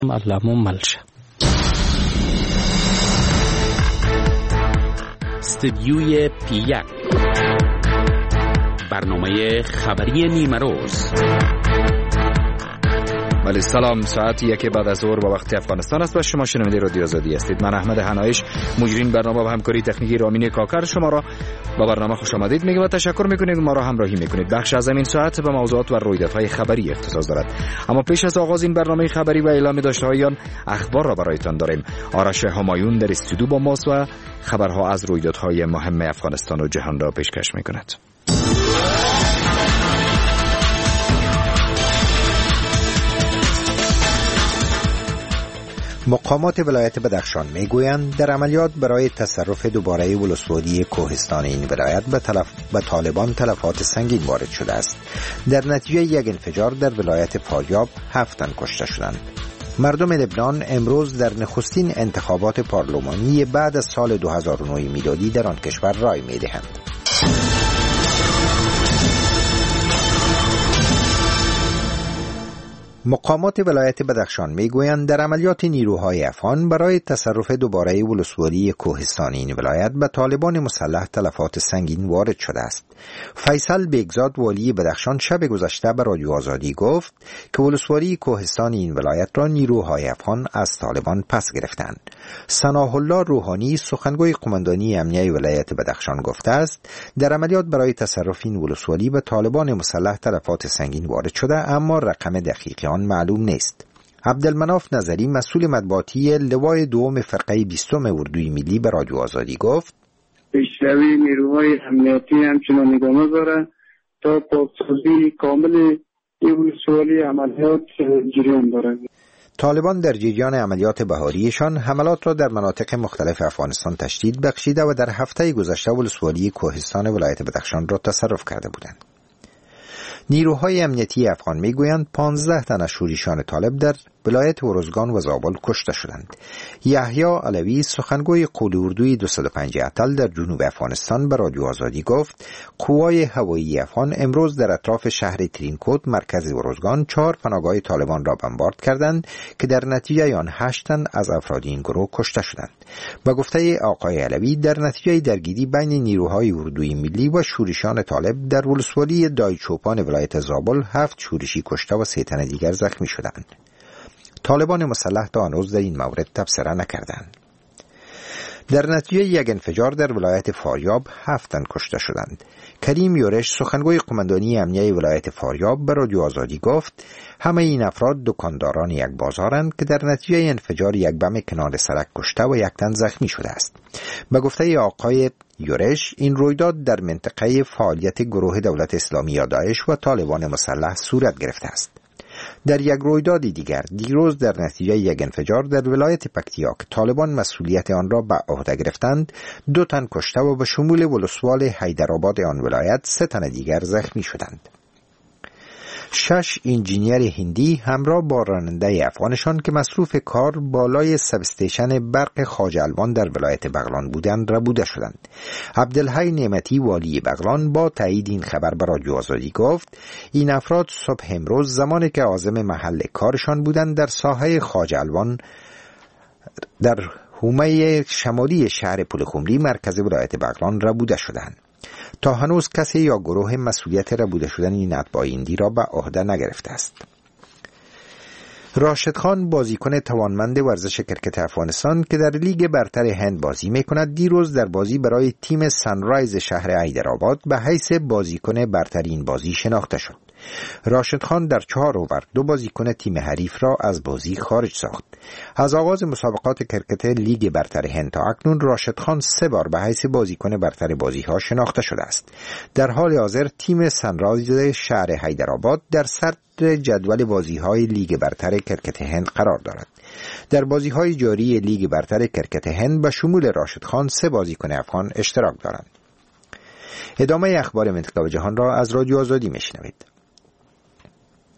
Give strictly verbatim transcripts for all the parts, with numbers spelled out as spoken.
علمون ملشه. استدیوی پیک، برنامه خبری نیمه روز. بله سلام، ساعت یک بعد از ظهر با وقت افغانستان است و شما شنونده رادیو آزادی هستید. من احمد حنایش، مجرین برنامه و همکاری تکنیکی رامین کاکر شما را با برنامه خوش آمدید میگم و تشکر میکنید ما را همراهی میکنید. بخش از این ساعت به موضوعات و رویدادهای خبری اختصاص دارد، اما پیش از آغاز این برنامه خبری و اعلام داشته‌های آن اخبار را برایتان داریم. آرش همایون در استودیو با ماست و خبرها از رویدادهای مهم افغانستان و جهان را پیشکش میکند. مقامات ولایت بدخشان میگویند در عملیات برای تصرف دوباره ولسوالی کوهستان این ولایت به, تلف... به طالبان تلفات سنگین وارد شده است. در نتیجه یک انفجار در ولایت فاریاب هفت تن کشته شدند. مردم لبنان امروز در نخستین انتخابات پارلمانی بعد از سال دو هزار و نه میلادی در آن کشور رای میدهند. مقامات ولایت بدخشان میگویند در عملیات نیروهای افغان برای تصرف دوباره ولسوالی کوهستان این ولایت به طالبان مسلح تلفات سنگین وارد شده است. فیصل بیگزاد والی بدخشان شب گذشته به رادیو آزادی گفت که ولسوالی کوهستان این ولایت را نیروهای افغان از طالبان پس گرفتند. ثناء الله روحانی سخنگوی قماندانی امنیه ولایت بدخشان گفته است در عملیات برای تصرف این ولسوالی به طالبان مسلح تلفات سنگین وارد شده، اما رقم دقیق آن معلوم نیست. عبدالمناف نظری مسئول مطبوعاتی لوای دوم فرقه بیستم اردوی ملی به رادیو آزادی گفت پیشروی نیروهای امنیتی همچنان ادامه داره تا پاسداری کامل این ولسوالی عملیات جریان داره. طالبان در جریان عملیات بهاریشان حملات را در مناطق مختلف افغانستان تشدید بخشیده و در هفته گذشته ولسوالی کوهستان ولایت بدخشان را تصرف کرده بودند. نیروهای امنیتی افغان میگویند پانزده تن از شورشیان طالب در ولایت ارزگان و زابل کشته شدند. یحیی علوی سخنگوی قول اردوی دویست و پنج اتل در جنوب افغانستان به رادیو آزادی گفت قوای هوایی افغان امروز در اطراف شهر ترینکوت مرکز ارزگان چهار پناهگاه طالبان را بمبارد کردند که در نتیجه آن هشت تن از افراد این گروه کشته شدند. با گفته آقای علوی در نتیجه درگیری بین نیروهای اردوی ملی و شورشیان طالب در ولسوالی دایچوپان ولایت زابل هفت شورشی کشته و سه تن دیگر زخمی شدند. طالبان مسلح تا هنوز در این مورد تبصره نکردند. در نتیجه یک انفجار در ولایت فاریاب هفت تن کشته شدند. کریم یورش سخنگوی قماندانی امنیه ولایت فاریاب به رادیو آزادی گفت همه این افراد دکانداران یک بازارند که در نتیجه انفجار یک بم کنار سړک کشته و یک تن زخمی شده است. به گفته آقای یورش این رویداد در منطقه فعالیت گروه دولت اسلامی یا داعش و طالبان مسلح صورت گرفته است. در یک رویداد دیگر دیروز در نتیجه یک انفجار در ولایت پکتیا که طالبان مسئولیت آن را به عهده گرفتند دو تن کشته و به شمول ولسوال حیدرآباد آن ولایت سه تن دیگر زخمی شدند. شش انجینیر هندی همراه با راننده افغانشان که مصروف کار بالای سب استیشن برق خواجه الوان در ولایت بغلان بودند ربوده شدند. عبدالحی نعمتی والی بغلان با تایید این خبر به رادیو آزادی گفت این افراد صبح امروز زمانی که عازم محل کارشان بودند در ساحه خواجه الوان در حومه شمالی شهر پلخمری مرکز ولایت بغلان ربوده شدند. تا هنوز کسی یا گروه مسئولیت ربوده شدن این اتباع هندی را به عهده نگرفته است. راشد خان بازیکن توانمند ورزش کرکت افغانستان که در لیگ برتر هند بازی میکند دیروز در بازی برای تیم سانرایز شهر حیدرآباد به حیث بازیکن برتر این بازی شناخته شد. راشد خان در چهار اوور دو بازیکن تیم حریف را از بازی خارج ساخت. از آغاز مسابقات کرکت لیگ برتر هند تا اکنون راشد خان سه بار به حیث بازیکن برتر بازی ها شناخته شده است. در حال حاضر تیم سانرایز شهر حیدرآباد در صدر جدول بازی های لیگ برتر کرکت هند قرار دارد. در بازی های جاری لیگ برتر کرکت هند به شمول راشد خان سه بازیکن افغان اشتراک دارند. ادامه اخبار منطقه و جهان را از رادیو آزادی میشنوید.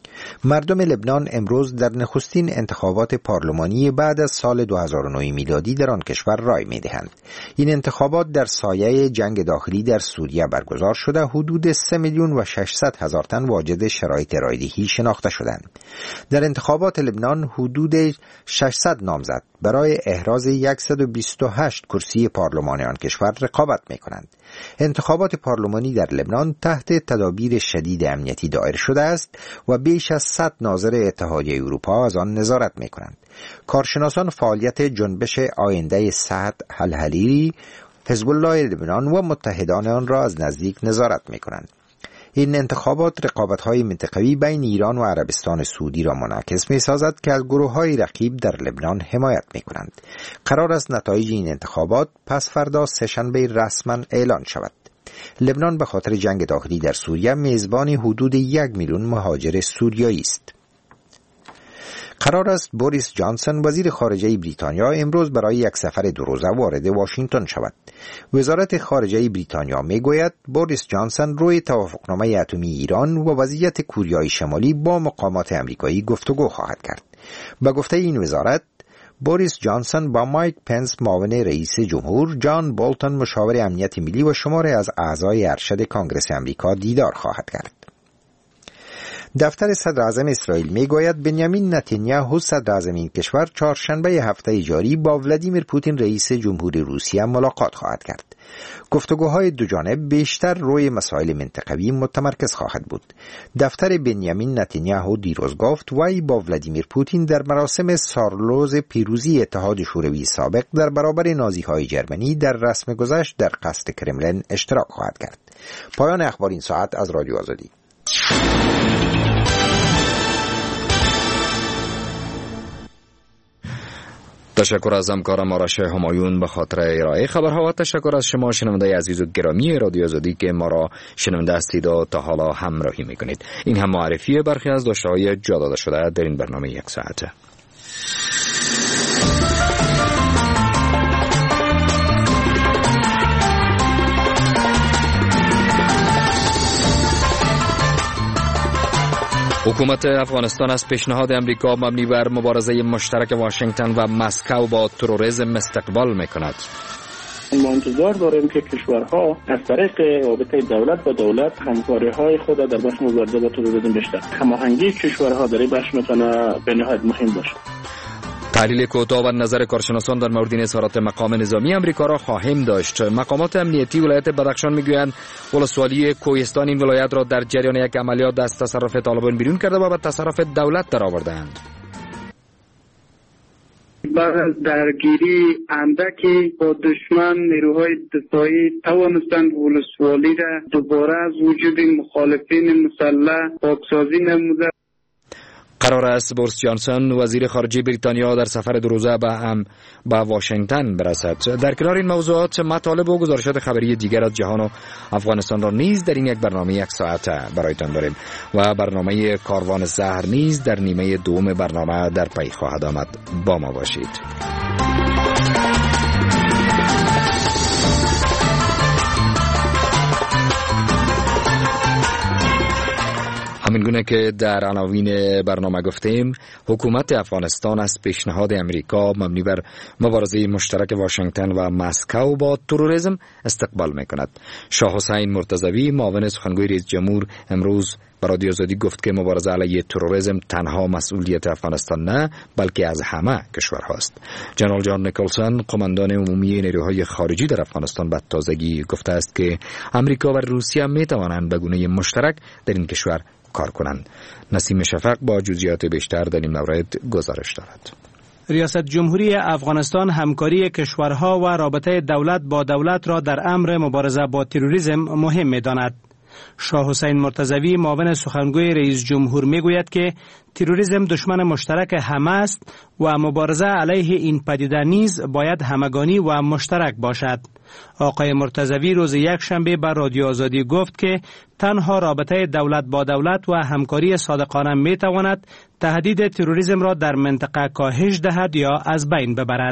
مردم لبنان امروز در نخستین انتخابات پارلمانی بعد از سال دو هزار و نه میلادی در آن کشور رای می‌دهند. این انتخابات در سایه جنگ داخلی در سوریه برگزار شده حدود سه میلیون و ششصد هزار تن واجد شرایط رایدهی شناخته شدند. در انتخابات لبنان حدود ششصد نامزد برای احراز صد و بیست و هشت کرسی پارلمان آن کشور رقابت می‌کنند. انتخابات پارلمانی در لبنان تحت تدابیر شدید امنیتی دایر شده است و بیش از صد ناظر اتحادیه اروپا از آن نظارت می‌کنند. کارشناسان فعالیت جنبش آینده سعد الحریری، حزب الله لبنان و متحدان آن را از نزدیک نظارت می‌کنند. این انتخابات رقابت‌های منطقوی بین ایران و عربستان سعودی را منعکس می‌سازد که از گروه‌های رقیب در لبنان حمایت می‌کنند. قرار است نتایج این انتخابات پس فردا سه‌شنبه رسما اعلان شود. لبنان به خاطر جنگ داخلی در سوریه میزبان حدود یک میلیون مهاجر سوریایی است. قرار است بوریس جانسون وزیر خارجه بریتانیا امروز برای یک سفر دو روزه وارد واشنگتن شود. وزارت خارجه بریتانیا میگوید بوریس جانسون روی توافقنامه اتمی ایران و وضعیت کوریای شمالی با مقامات آمریکایی گفتگو خواهد کرد. به گفته این وزارت، بوریس جانسون با مایک پنس معاون رئیس جمهور، جان بولتون مشاور امنیت ملی و شماری از اعضای ارشد کانگرس آمریکا دیدار خواهد کرد. دفتر صدر اعظم اسرائیل میگوید بنیامین نتانیاهو صدر اعظم این کشور چهارشنبه هفته جاری با ولادیمیر پوتین رئیس جمهوری روسیه ملاقات خواهد کرد. گفتگوهای دو جانب بیشتر روی مسائل منطقوی متمرکز خواهد بود. دفتر بنیامین نتانیاهو دیروز گفت وی با ولادیمیر پوتین در مراسم سالروز پیروزی اتحاد شوروی سابق در برابر نازیهای جرمنی در رسم گذشت در قصر کرملین اشتراک خواهد کرد. پایان اخبار این ساعت از رادیو آزادی. تشکر از همکارم آرش همایون به خاطر ارائه خبرها و تشکر از شما شنونده عزیز و گرامی رادیو آزادی که ما را شنونده هستید و تا حالا همراهی میکنید. این هم معرفی برخی از داشته‌های جا داده شده در این برنامه یک ساعته. حکومت افغانستان از پیشنهاد امریکا مبنی بر مبارزه مشترک واشنگتن و مسکو با تروریسم استقبال میکند. ما انتظار داریم که کشورها از طریق رابطه دولت با دولت همکاری‌های خود در بخش مبارزه با تروریسم بیشتر هماهنگی کشورها در این بخش میتونه به نهایت مهم باشه. تحلیل کوتاه و نظر کارشناسان در مورد اظهارات مقام نظامی امریکا را خواهیم داشت. مقامات امنیتی ولایت بدخشان میگویند ولسوالی کوهستان این ولایت را در جریان یک عملیات از تصرف طالبان بیرون کرده و به تصرف دولت درآورده‌اند. بعد از درگیری اندکی با دشمن نیروهای دفاعی توانستند ولسوالی را دوباره از وجود مخالفین مسلح پاکسازی نموده. قرار است بوریس جانسون وزیر خارجه بریتانیا در سفر دو روزه به هم به واشنگتن برسد. در کنار این موضوعات مطالب و گزارشات خبری دیگر از جهان و افغانستان را نیز در این یک برنامه یک ساعته برایتان داریم و برنامه کاروان زهر نیز در نیمه دوم برنامه در پی خواهد آمد. با ما باشید. همین گونه که در عناوین برنامه گفتیم، حکومت افغانستان از پیشنهاد امریکا مبنی بر مبارزه مشترک واشنگتن و مسکو با تروریسم استقبال میکند. شاه حسین مرتضوی معاون سخنگوی رئیس جمهور امروز به رادیو آزادی گفت که مبارزه علیه تروریسم تنها مسئولیت افغانستان نه بلکه از همه کشورهاست. جنرال جان نیکلسون قماندان عمومی نیروهای خارجی در افغانستان به تازگی گفته است که امریکا و روسیه می توانند به گونه مشترک در این کشور کار کنند. نسیم شفق با جزئیات بیشتر در این مورد گزارش دارد. ریاست جمهوری افغانستان همکاری کشورها و رابطه دولت با دولت را در امر مبارزه با تروریسم مهم می‌داند. شاه حسین مرتضوی معاون سخنگوی رئیس جمهور میگوید که تروریسم دشمن مشترک همه است و مبارزه علیه این پدیده نیز باید همگانی و مشترک باشد. آقای مرتضوی روز یک شنبه بر رادیو آزادی گفت که تنها رابطه دولت با دولت و همکاری صادقانه می تواند تهدید تروریسم را در منطقه کاهش دهد یا از بین ببرد.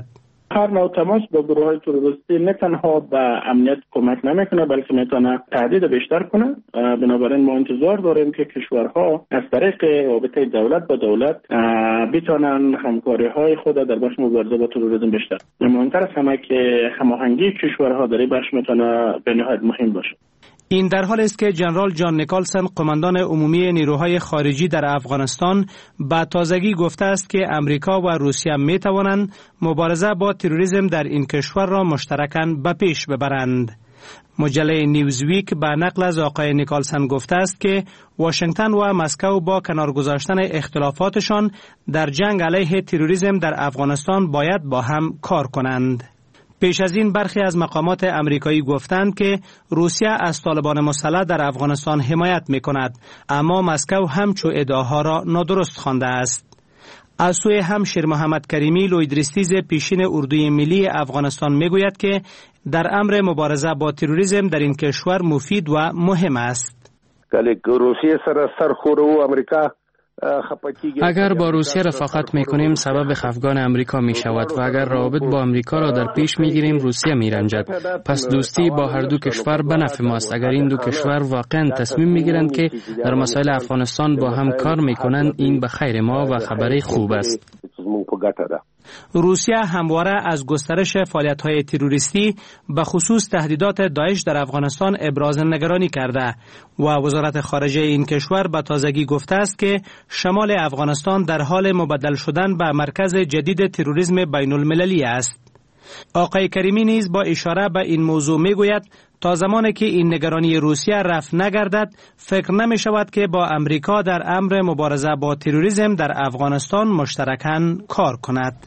هر نوع تماس با گروه های تروریستی نه تنها به امنیت کمک نمیکنه بلکه میتونه تهدید بیشتر کنه. بنابراین ما انتظار داریم که کشورها از طریق رابطه دولت با دولت بتونن همکاری های خود در بخش مبارزه با تروریسم بیشتر. مهمتر از همه که هماهنگی کشورها در این بخش میتونه به نهایت مهم باشه. این در حال است که جنرال جان نیکلسن قماندان عمومی نیروهای خارجی در افغانستان به تازگی گفته است که امریکا و روسیه می توانند مبارزه با تروریسم در این کشور را مشترکاً به پیش ببرند. مجله نیوزویک به نقل از آقای نیکلسن گفته است که واشنگتن و مسکو با کنار گذاشتن اختلافاتشان در جنگ علیه تروریسم در افغانستان باید با هم کار کنند. پیش از این برخی از مقامات امریکایی گفتند که روسیه از طالبان مسلح در افغانستان حمایت می کند، اما مسکو همچو ادعاها را نادرست خوانده است. از سوی هم شیر محمد کریمی لویدریستیز پیشین اردوی ملی افغانستان می گوید که در امر مبارزه با تروریسم در این کشور مفید و مهم است. روسیه سر سرخوره و امریکا اگر با روسیه رفاقت می کنیم سبب خفگان امریکا می شود و اگر روابط با امریکا را در پیش می گیریم روسیه می رنجد. پس دوستی با هر دو کشور به نفع ماست. اگر این دو کشور واقعا تصمیم می گیرند که در مسائل افغانستان با هم کار می کنند این به خیر ما و خبری خوب است. روسیه همواره از گسترش فعالیت‌های تروریستی به خصوص تهدیدات داعش در افغانستان ابراز نگرانی کرده و وزارت خارجه این کشور به تازگی گفته است که شمال افغانستان در حال مبدل شدن به مرکز جدید تروریسم بین المللی است. آقای کریمی نیز با اشاره به این موضوع میگوید تا زمانی که این نگرانی روسیه رفع نگردد فکر نمی شود که با امریکا در امر مبارزه با تروریسم در افغانستان مشترکاً کار کند.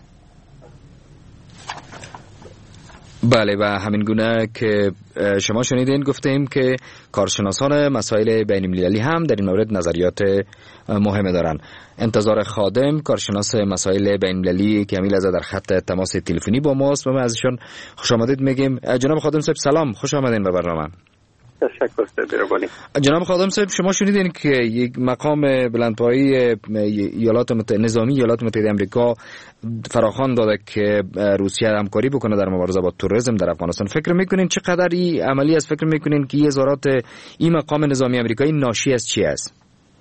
بله و همین گونه که شما شنیدین گفتیم که کارشناسان مسائل بین المللی هم در این مورد نظریات مهمه دارن. انتظار خادم کارشناس مسائل بین المللی که امیل از در خط تماس تلفنی با ماست و ما ازشون خوش آمدید میگیم. جناب خادم صاحب سلام، خوش آمدین به برنامه. تشکر سید. جناب خادم صاحب شما شنیدین که یک مقام بلندپایه ایالات متحده نظامی ایالات متحده آمریکا فراخوان داده که روسیه همکاری بکنه در مبارزه با تروریسم در افغانستان. فکر میکنین چقدر این عملی است؟ فکر میکنین که اظهارات این مقام نظامی آمریکایی ناشی از چی است؟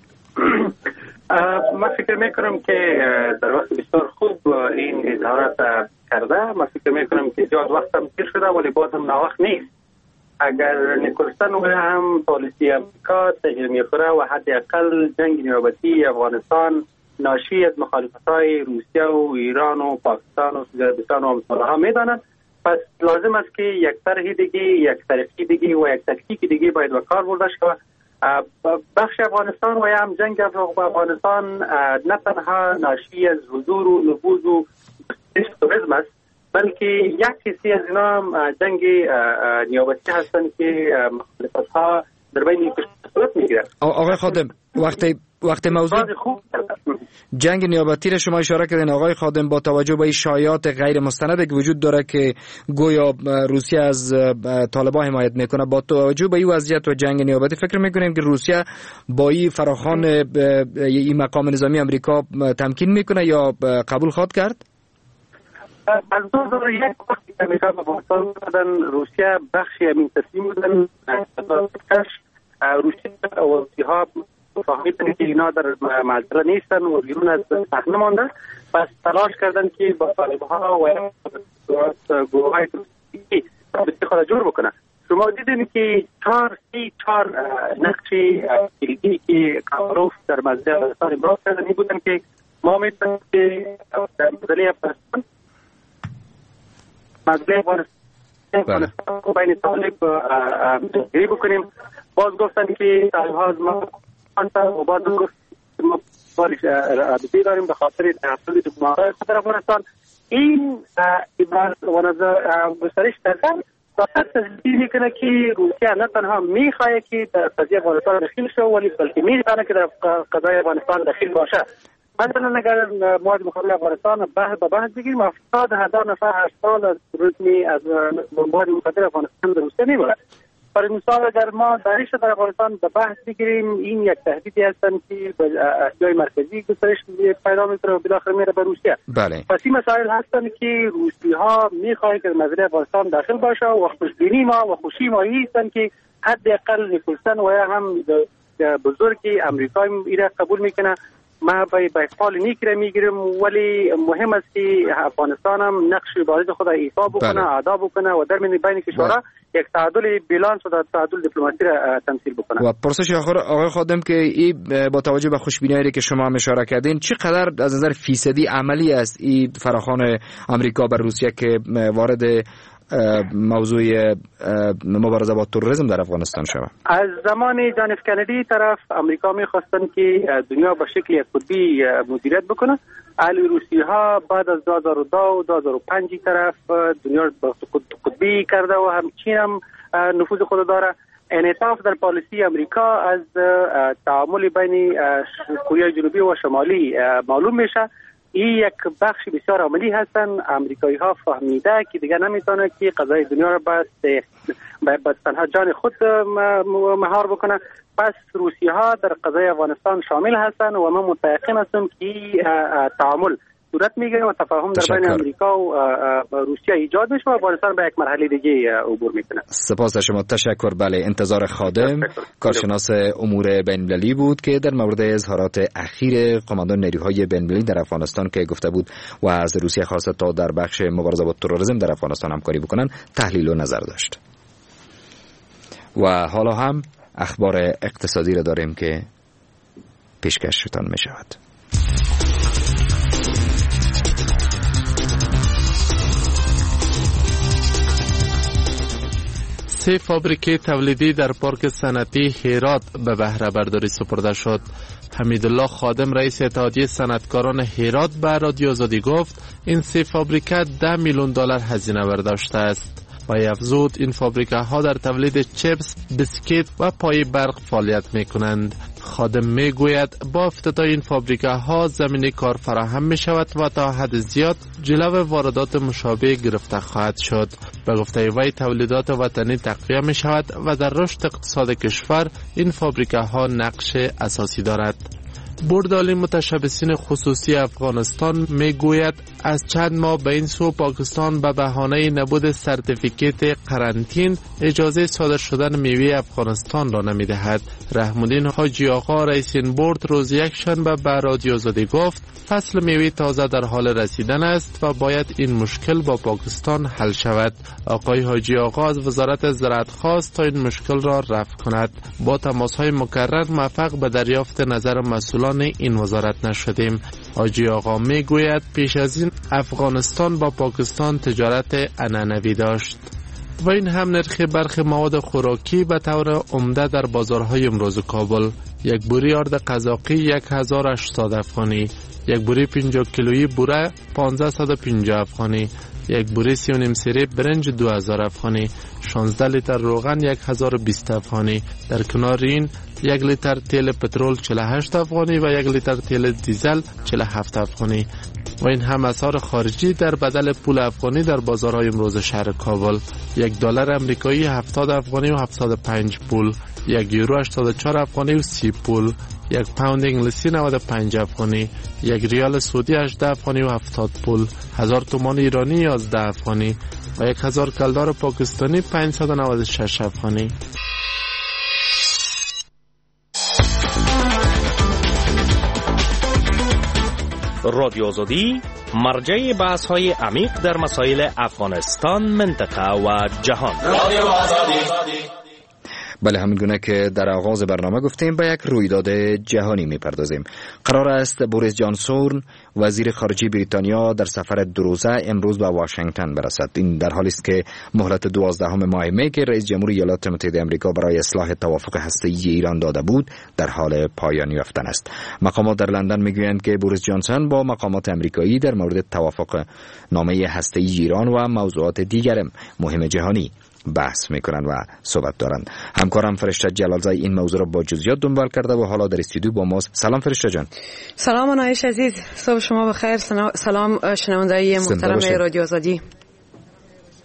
من فکر میکنم که در وقت بسیار خوب این اظهارات کرده. من فکر میکنم که زیاد وقت هم تیر شده ولی باز هم ناوقت نیست. اگر نیکلسن و هم پالیسی امریکا تغییر می‌کنه و حداقل جنگ نیابتی افغانستان ناشی از مخالفت‌های روسیه و ایران و پاکستان و عربستان و امثالها میدانند، پس لازم است که یک طرح دیگه، یک طرحی دیگه و یک تکتیک دیگه باید به کار برده شود. بخش افغانستان و هم جنگ افغانستان نه تنها ناشی از حضور و نفوذ و تروریسم است، بلکه یک حصی از اینا هم جنگ نیابتی هستند که مخالفت‌ها در بین این کشورها صورت میگیرد. آقای خادم وقتی وقتی موضوع جنگ نیابتی را شما اشاره کردین آقای خادم، با توجه به شایعات غیر مستند که وجود داره که گویا روسیه از طالبان حمایت میکنه، با توجه به این وضعیت و جنگ نیابتی فکر میکنیم که روسیه با این فراخوان این مقام نظامی آمریکا تمکین میکنه یا قبول خواهد کرد؟ از دو هزار و یک وقتی که امریکا به افغانستان بودن روسیه بخشی همین تسلیم بودن. روسیه و روسیها فهمیدن که اینا در معذره نیستن و بیرون از صحنه ماندن، پس تلاش کردن که با طالبها و گروه‌های تروریستی رابطه خود جور بکنن. شما دیدین که چهار سی چهار نقشی کلیدی که کاروف در مزد افغانستان ابراز کردن این بودن که ما میتونیم که در مزدلی افغانستان مزدلی افغانستان رو بین طالب جنگیری بکنیم. باز گفتن که طالب ها از ما و باز گفت ما بارش رابطه داریم به خاطر تحصیل دکمه در افغانستان. این ابراز و نظر گسترش دادن فقط تصدیق میکنه که روسیه نه تنها میخواه که در قضیه افغانستان دخیل شد ولی بلکه میخواه که در قضیه افغانستان دخیل باشه. مثلا اگر مواد مقابل افغانستان بحث به بحث بگیریم هفتاد هزار نفر هر سال از روزمی از مواد مقابل افغانستان در روسیه میبرد. برای مثال اگر ما داعش در افغانستان به بحث بگیریم، این یک تهدیدی هستند که به اسیای مرکزی گسترش پیدا میکنه و بالاخره میره به روسیه. بله. پس این مسائل هستند که روسی ها میخواهند که مسئله افغانستان داخل باشه و خوشبینی ما و خوشی ما هستند که حداقل نیکلسن و هم بزرگی امریکایی ایره قبول میکنه. ما به فال نیکره میگیرم، ولی مهم است که افغانستان هم نقش بارز خود ایفا بکنه، بله. ادا بکنه و در بین بین کشورها یک تعادل بالانس و تعادل دیپلماسی را تمثیل بکنه. و پرسش آخر آقای خادم که این با توجه به خوشبینی که شما هم اشاره کردین، چقدر از نظر فیصدی عملی است این فراخوان امریکا بر روسیه که وارد موضوع مبارزه با تروریسم در افغانستان شود؟ از زمان جان اف کندی طرف امریکا می‌خواستن که دنیا به شکل یک قطبی مدیریت بکنه. اهل روسی ها بعد از دو هزار و دو و دو هزار و پنج طرف دنیا رو قطبی کرده و همچنین هم نفوذ خود داره. انعطاف در پالیسی امریکا از تعامل بین کره جنوبی و شمالی معلوم میشه. این یک بخش بسیار عملی هستن. امریکایی ها فهمیده که دیگه نمیتونه که قضای دنیا را به تنها جان خود مهار بکنه. پس روسی ها در قضای افغانستان شامل هستن و من متيقن هستم که تعامل صورت میگیره و تفاهم در بین امریکا و روسیه ایجاد میشه و افغانستان به یک مرحله دیگه عبور میکنه. سپاس از شما. تشکر. بله، انتظار خادم کارشناس امور بین‌المللی بود که در مورد اظهارات اخیر قماندان نیروهای بین‌المللی در افغانستان که گفته بود و از روسیه خواسته تا در بخش مبارزه با تروریسم در افغانستان همکاری بکنن تحلیل و نظر داشت. و حالا هم اخبار اقتصادی را داریم که پیشکشتان می شود. سه فابریکه تولیدی در پارک صنعتی هرات به بهره برداری سپرده شد. حمیدالله خادم رئیس اتحادیه صنعتکاران هرات به رادیو آزادی گفت این سه فابریکه ده میلیون دلار هزینه برداشته است. و افزود این فابریکه ها در تولید چپس، بسکیت و پای برق فعالیت می کنند. خادم می گوید با افتتاح این فابریکه ها زمینه کار فراهم می شود و تا حد زیاد جلو واردات مشابه گرفته خواهد شد. به گفته وی تولیدات وطنی تقویه می شود و در رشد اقتصاد کشور این فابریکه ها نقش اساسی دارد. بورد عالی متشبثین خصوصی افغانستان می گوید از چند ماه به این سو پاکستان به بهانه نبود سرتیفیکیت قرنطین اجازه صادر شدن میوه افغانستان را نمی دهد. رحمالدین حاجی آقا رئیس این بورد روز یک شنبه به رادیو آزادی گفت فصل میوه تازه در حال رسیدن است و باید این مشکل با پاکستان حل شود. آقای حاجی آقا از وزارت زراعت خواست تا این مشکل را رفع کند. با تماس‌های مکرر موفق به دریافت نظر مسئولان این وزارت نشدیم. حاجی آقا می گوید پیش از این افغانستان با پاکستان تجارت عنعنوی داشت و این هم نرخ برخی مواد خوراکی به طور عمده در بازارهای امروز کابل. یک بوری آرد قزاقی یک هزار و هشتاد افغانی، یک بوری پنجاه کیلویی بوره پانصد و پنجاه افغانی، یک بوری سی و نیم سری برنج دو هزار افغانی، شانزده لیتر روغن یک هزار و بیست افغانی. در کنار این یک لیتر تیل پترول چهل و هشت افغانی و یک لیتر تیل دیزل چهل و هفت افغانی. و این هم اسعار خارجی در بدل پول افغانی در بازارهای امروز شهر کابل. یک دلار امریکایی هفتاد افغانی و هفتاد و پنج پول، یک یورو هشتاد و چهار افغانی و سی پول، یک پوند انگلیسی نود و پنج افغانی، یک ریال سعودی هجده افغانی و هفتاد پول، هزار تومان ایرانی یازده افغانی و یک هزار کلدار پاکستانی پانصد و نود و شش افغانی. رادیو آزادی مرجع بحث های عمیق در مسائل افغانستان، منطقه و جهان. رادیو آزادی. بله، همین گونه که در آغاز برنامه گفتیم به یک رویداد جهانی میپردازیم. قرار است بوریس جانسون وزیر خارجه بریتانیا در سفر دو روزه امروز به واشنگتن برسد. این در حالی است که مهلت دوازدهم ماه می که رئیس جمهور ایالات متحده آمریکا برای اصلاح توافق هسته‌ای ایران داده بود در حال پایان یافتن است. مقامات در لندن میگویند که بوریس جانسون با مقامات آمریکایی در مورد توافق نامه هسته‌ای ایران و موضوعات دیگر مهم جهانی بحث میکنن و صحبت دارند. همکارم فرشته جلالزای این موضوع را با جزئیات دنبال کرده و حالا در استودیو با ماست. سلام فرشته جان. سلام آنایش عزیز، صبح شما بخیر. سلام شنوندگان محترم رادیو آزادی.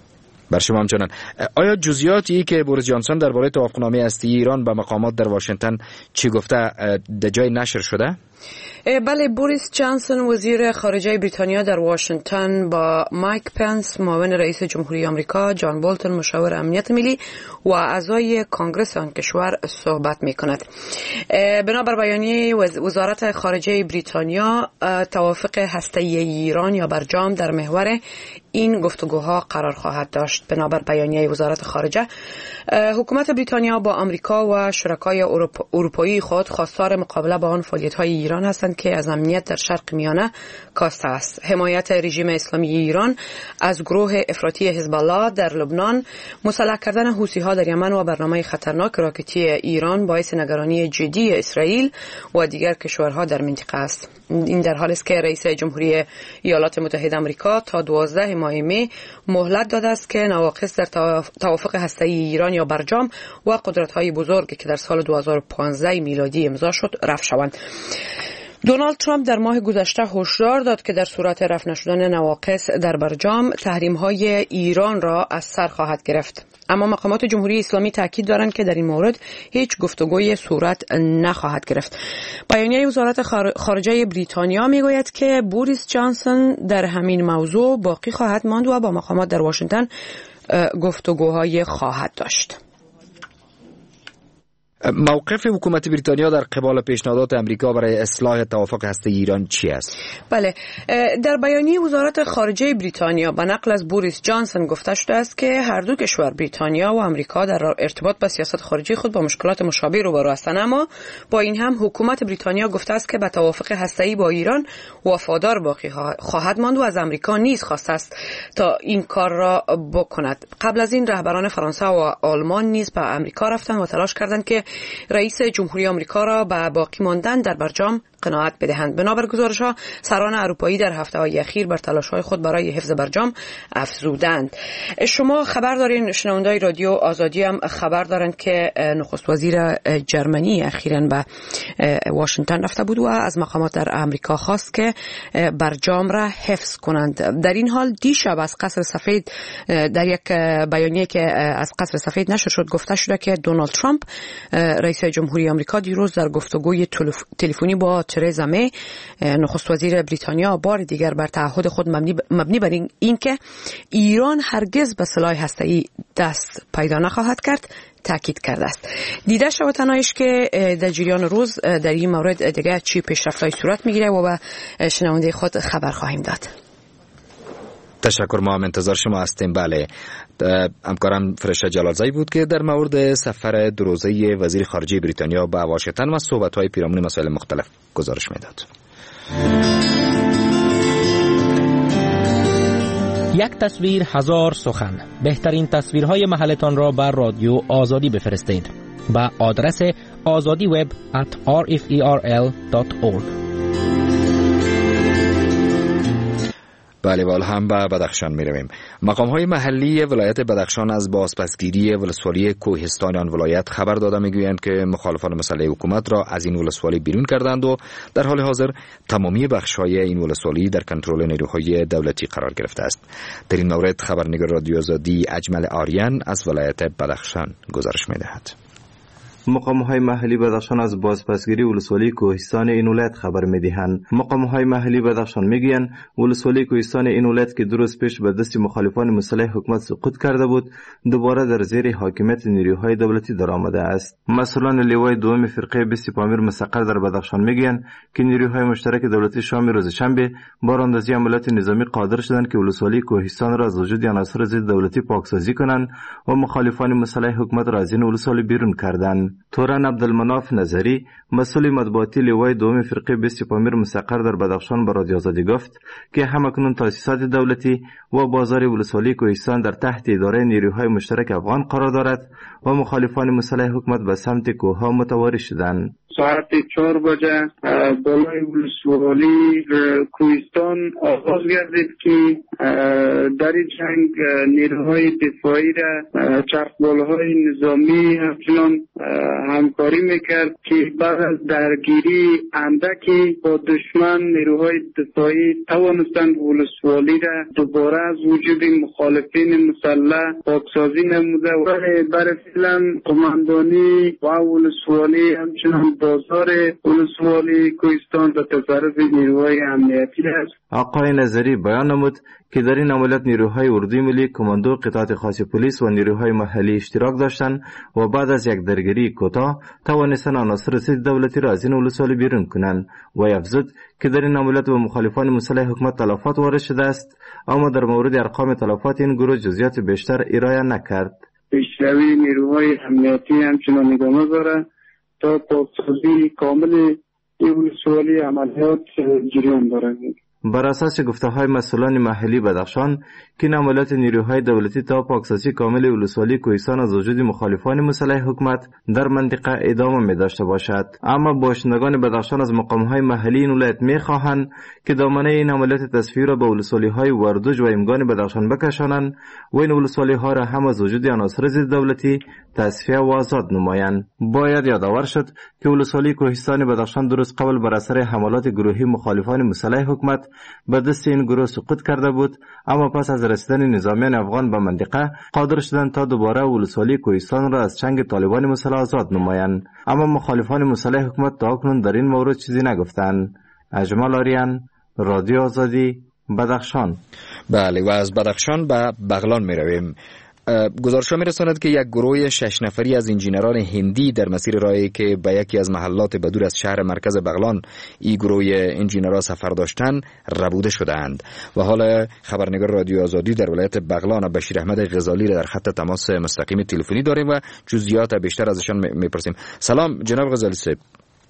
بر شما همچنان. آیا جزئیاتی که بوریس جانسون درباره توافقنامه هسته‌ای ایران به مقامات در واشنگتن چی گفته در جای نشر شده؟ بله، بوریس جانسون وزیر خارجه بریتانیا در واشنگتن با مایک پنس معاون رئیس جمهوری آمریکا، جان بولتون مشاور امنیت ملی و اعضای کانگرس آن کشور صحبت می کند. بنابر بیانیه وزارت خارجه بریتانیا، توافق هسته‌ای ایران یا برجام در محور این گفتگوها قرار خواهد داشت. بنابر بیانیه وزارت خارجه، حکومت بریتانیا با آمریکا و شرکای اروپایی خود خواستار مقابله با آن فعالیت‌های ایران هستند که از امنیت در شرق میانه کاسته است. حمایت رژیم اسلامی ایران از گروه افراطی حزب الله در لبنان، مسلح کردن حوثی‌ها در یمن و برنامه خطرناک راکتی ایران باعث نگرانی جدی اسرائیل و دیگر کشورها در منطقه است. این در حالی است که رئیس جمهوری ایالات متحده آمریکا تا دوازده ماه می مهلت داده است که نواقص در توافق هسته‌ای ایران یا برجام و قدرت‌های بزرگی که در سال دو هزار و پانزده میلادی امضا شد رفع شوند. دونالد ترامپ در ماه گذشته هشدار داد که در صورت رفع نشدن نواقص در برجام، تحریم‌های ایران را از سر خواهد گرفت. اما مقامات جمهوری اسلامی تاکید دارند که در این مورد هیچ گفتگوی صورت نخواهد گرفت. بیانیه وزارت خارجه بریتانیا میگوید که بوریس جانسون در همین موضوع باقی خواهد ماند و با مقامات در واشنگتن گفتگوهای خواهد داشت. موقف حکومت بریتانیا در قبال پیشنهادات امریکا برای اصلاح توافق هسته‌ای ایران چی است؟ بله، در بیانیه وزارت خارجه بریتانیا به نقل از بوریس جانسون گفته شده است که هر دو کشور بریتانیا و آمریکا در ارتباط با سیاست خارجی خود با مشکلات مشابه روبرو هستند، اما با این هم حکومت بریتانیا گفته است که به توافق هسته‌ای با ایران وفادار باقی خواهد ماند و از آمریکا نیز خواسته است تا این کار را بکند. قبل از این رهبران فرانسه و آلمان نیز به آمریکا رفتند و تلاش کردند که رئیس جمهوری آمریکا را به باقی ماندن در برجام قناعت بدهند. بنابر گزارش‌ها، سران اروپایی در هفته‌های اخیر بر تلاش‌های خود برای حفظ برجام افزودند. شما خبر دارین، شنوندگان رادیو آزادی هم خبر دارند که نخست وزیر جرمنی اخیراً به واشنگتن رفته بود و از مقامات در آمریکا خواست که برجام را حفظ کنند. در این حال دیشب از قصر سفید در یک بیانیه که از قصر سفید نشر شد گفته شده که دونالد ترامپ رئیس جمهوری آمریکا دیروز در گفتگوی تلفنی با ترزا می نخست وزیر بریتانیا بار دیگر بر تعهد خود مبنی, ب... مبنی بر این اینکه ایران هرگز به سلاح هسته‌ای دست پیدا نخواهد کرد تاکید کرده است. دیده شود تنهایش که در جریان روز در این مورد دیگر چی پیشرفت‌های صورت میگیره و به شنونده خود خبر خواهیم داد. تشکر، ما هم انتظار شما هستیم. بله، همکارم فرشته جلالزایی بود که در مورد سفر دو روزه وزیر خارجه بریتانیا به واشنگتن و صحبت‌های پیرامون مسائل مختلف گزارش میداد. یک تصویر هزار سخن. بهترین تصویرهای محلتان را بر رادیو آزادی بفرستید به آدرس azadi web at r f e r l dot org. بله، وال هم به بدخشان می رویم. مقام های محلی ولایت بدخشان از بازپسگیری ولسوالی کوهستان آن ولایت خبر داده می گویند که مخالفان مسئله حکومت را از این ولسوالی بیرون کردند و در حال حاضر تمامی بخش های این ولسوالی در کنترل نیروهای دولتی قرار گرفته است. در این مورد خبرنگار رادیو آزادی اجمل آریان از ولایت بدخشان گزارش می دهد. مقام‌های محلی بدخشان از بازپسگیری ولسوالی کوهستان این ولایت خبر می‌دهند. مقام‌های محلی بدخشان می‌گویند ولسوالی کوهستان این ولایت که دو روز پیش به دست مخالفان مسلح حکومت سقوط کرده بود، دوباره در زیر حاکمیت نیروهای دولتی درآمده است. مسئولان لوای دوم فرقه بیست پامیر مستقر در بدخشان می‌گویند که نیروهای مشترک دولتی شام روز شنبه با راندازی عملیات نظامی قادر شدند که ولسوالی کوهستان را از وجود عناصر ضد دولتی پاکسازی کنند و مخالفان مسلح حکومت را از این ولسوالی بیرون کردند. توران عبدالمناف نظری، مسئول مطبوعاتی لوای دوم فرقه بیست پامیر مستقر در بدخشان به رادیو آزادی گفت که همکنون تأسیسات دولتی و بازار ولسوالی کوهستان در تحت اداره نیروهای مشترک افغان قرار دارد و مخالفان مسلح حکومت به سمت کوهها متواری شدند. ساعت چهار بجه بالای ولسوالی کوهستان آغاز گردید که در این جنگ نیروهای دفاعی را چرخبالهای نظامی همچنان همکاری میکرد که بعد از درگیری اندکی با دشمن نیروهای دفاعی توانستند ولسوالی را دوباره از وجود مخالفین مسلح پاکسازی نموده و برای فعلا قماندانی و ولسوالی همچنان بازار ولسوالی کوهستان به تصرف نیروهای امنیتی است. آقای نظری بیان نمود که در این عملیات نیروهای اردوی ملی، کماندو، قطعات خاص پلیس و نیروهای محلی اشتراک داشتند و بعد از یک درگیری کوتاه توانستند عناصر ضد دولتی را از این ولسوالی بیرون کنند و افزود که در این عملیات به مخالفان مسلح حکومت تلفات وارد شده است، اما در مورد ارقام تلفات این گروه جزئیات بیشتر ارائه نکرد. پیشروی نیروهای امنیتی همچنان ادامه دارد تا پاسداری کامل این ولسوالی عملیات جریان دارد. بر اساس گفته‌های مسئولان محلی بدخشان که عملیات نیروهای دولتی تا پاکسازی کامل ولسوالی کوهستان از وجود مخالفان مسلح حکومت در منطقه ادامه می داشته باشد، اما باشندگان بدخشان از مقام‌های محلی این ولایت می‌خواهند که دامنه این عملیات تصفیه را به ولسوالی‌های وردوج و ایمگان بدخشان بکشانند و این ولسوالی‌ها را هم از وجود عناصر ضد دولتی تصفیه و آزاد نمایند. باید یادآور شد که ولسوالی کوهستان بدخشان درست قبل بر اثر حملات گروهی مخالفان مسلح حکومت به دست این گروه سقوط کرده بود، اما پس از رسیدن نظامیان افغان به منطقه قادر شدند تا دوباره ولسوالی کوهستان را از چنگ طالبان مسلح آزاد نمایند، اما مخالفان مسلح حکومت تا اکنون در این مورد چیزی نگفتند. اجمال آریان، رادیو آزادی، بدخشان. بله، و از بدخشان به بغلان می رویم. گزارش‌ها می‌رساند که یک گروه شش نفری از انجینران هندی در مسیر راهی که به یکی از محلات بدور از شهر مرکز بغلان این گروه انجینرها سفر داشتند ربوده شده‌اند و حالا خبرنگار رادیو آزادی در ولایت بغلان بشیر احمد غزالی را در خط تماس مستقیم تلفنی داریم و جزئیات بیشتر ازشان می‌پرسیم. سلام جناب غزالی صاحب.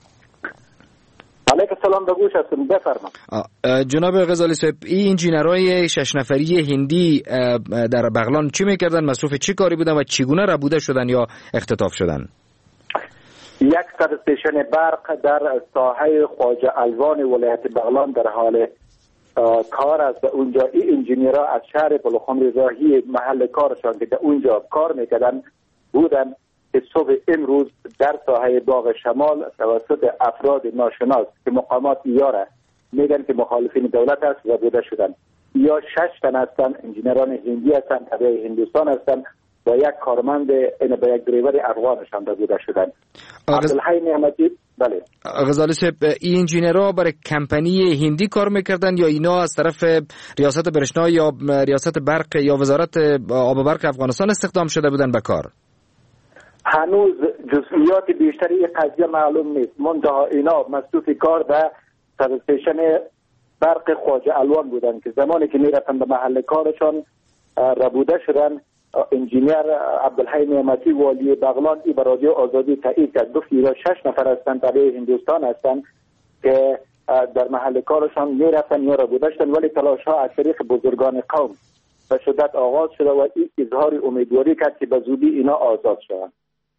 علیکم سلام، به گوش هستم، بفرمایید. جناب غزالی صاحب، این انجینرهای شش نفری هندی در بغلان چی میکردن؟ مصروف چی کاری بودن و چگونه ربوده شدن یا اختطاف شدن؟ یک سب استیشن برق در ساحه خواجه الوان ولایت بغلان در حال کار است. اونجا این انجینرها از شهر بلوخان رضاهی محل کارشان که در اونجا کار میکردن بودن که صبح امروز در ساحه باغ شمال توسط افراد ناشناس که مقامات یاره میگن که مخالفین دولت است ربوده شدن. یا شش تن هستن، انجینران هندی هستن، تبع هندوستان هستن، با یک کارمند این با یک دریور افغانشان ربوده شدن. عبدالحی نعمتی. بله غزالی صاحب، این انجینرها برای کمپانی هندی کار میکردن یا اینا از طرف ریاست برشنا یا ریاست برق یا وزارت آب و برق افغانستان استخدام شده بودن به کار؟ هنوز جزئیات بیشتری این قضیه معلوم نیست، منتها اینا مصروف کار در سب استیشن برق خواجه الوان بودن که زمانی که میرفتن به محل کارشان ربوده شدن. انجینیر عبدالحی نعمتی والی بغلان ای به رادیو آزادی تایید کرد، گفت اینا شش نفر هستند، تبع هندوستان هستند که در محل کارشان میرفتن یا ربوده شدن، ولی تلاش ها از طریق بزرگان قوم به شدت آغاز شده و این اظهار امیدواری کرد که به زودی اینا آزاد شوند.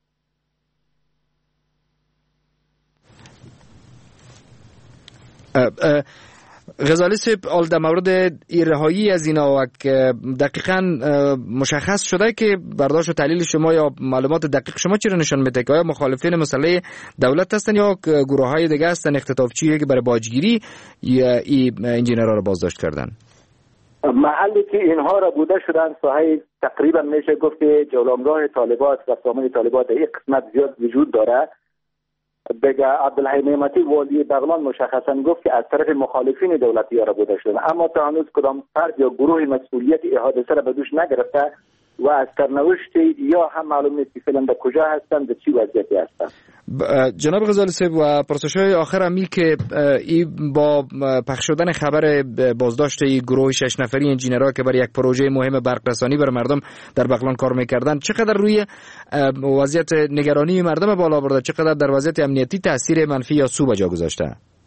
غزالی صاحب، حال در مورد رهایی از اینا دقیقاً مشخص شده که برداشت و تحلیل شما یا معلومات دقیق شما چی رو نشان میده که آیا مخالفین مسلح دولت هستن یا گروه های دیگه هستن اختطافچی که برای باجگیری یا این انجینرها رو بازداشت کردن؟ محلی که اینها را بوده شدن ساحه تقریبا میشه گفت که جولانگاه طالبات و سامانه طالبات در یک قسمت زیاد وجود داره. بگه عبدالحی نعمتی والی بغلان مشخصا گفت که از طرف مخالفین دولتی را بوده شدن، اما تا هنوز کدام فرد یا گروه مسئولیت این حادثه را به دوش نگرفته و از سرنوشت یا هم معلوم نیست که فعلا به کجا هستند، به چی وضعیتی هستند. جناب غزالی صاحب، و پرسش‌های آخر همی که این با پخش شدن خبر بازداشت این گروه شش نفری انجینرها که برای یک پروژه مهم برقرسانی برای مردم در بغلان کار میکردن چقدر روی وضعیت نگرانی مردم بالا برده، چقدر در وضعیت امنیتی تاثیر منفی یا سو به جا گذاشته؟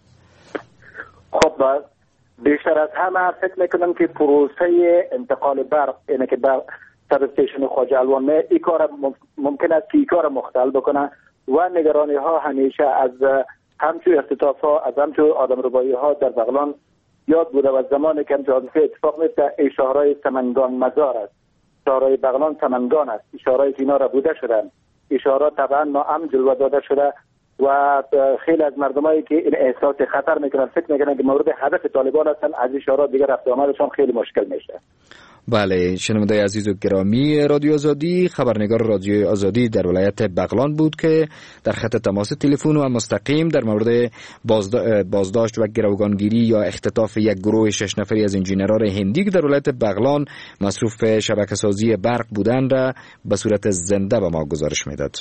خب بیشتر از همه فکر میکنم که پروسه انتقال برق، یعنی که برق سب استیشن خواجه الوان این کار ممکن است که این کار مختل بکنه و نگرانی ها همیشه از همچو اختطاف ها، از همچو آدم ربایی ها در بغلان یاد بوده و زمانی که همچو حادثه اتفاق میفته ای شهرهای سمنگان مزار است، شهرهای بغلان سمنگان است، شهرهای که اینا را بوده شدن. اشارات طبعا ناام جلوه داده شده و خیلی از مردمایی که این احساس خطر میکنن فکر میکنن که مورد هدف طالبان هستن، از اشارات دیگر رفت آمدشان خیلی مشکل میشه. بله، شنونده عزیز و گرامی رادیو آزادی، خبرنگار رادیو آزادی در ولایت بغلان بود که در خط تماس تلفن و مستقیم در مورد بازداشت و گروگانگیری یا اختطاف یک گروه شش نفری از انجینران هندی که در ولایت بغلان مصروف شبکه‌سازی برق بودند را به صورت زنده به ما گزارش میداد.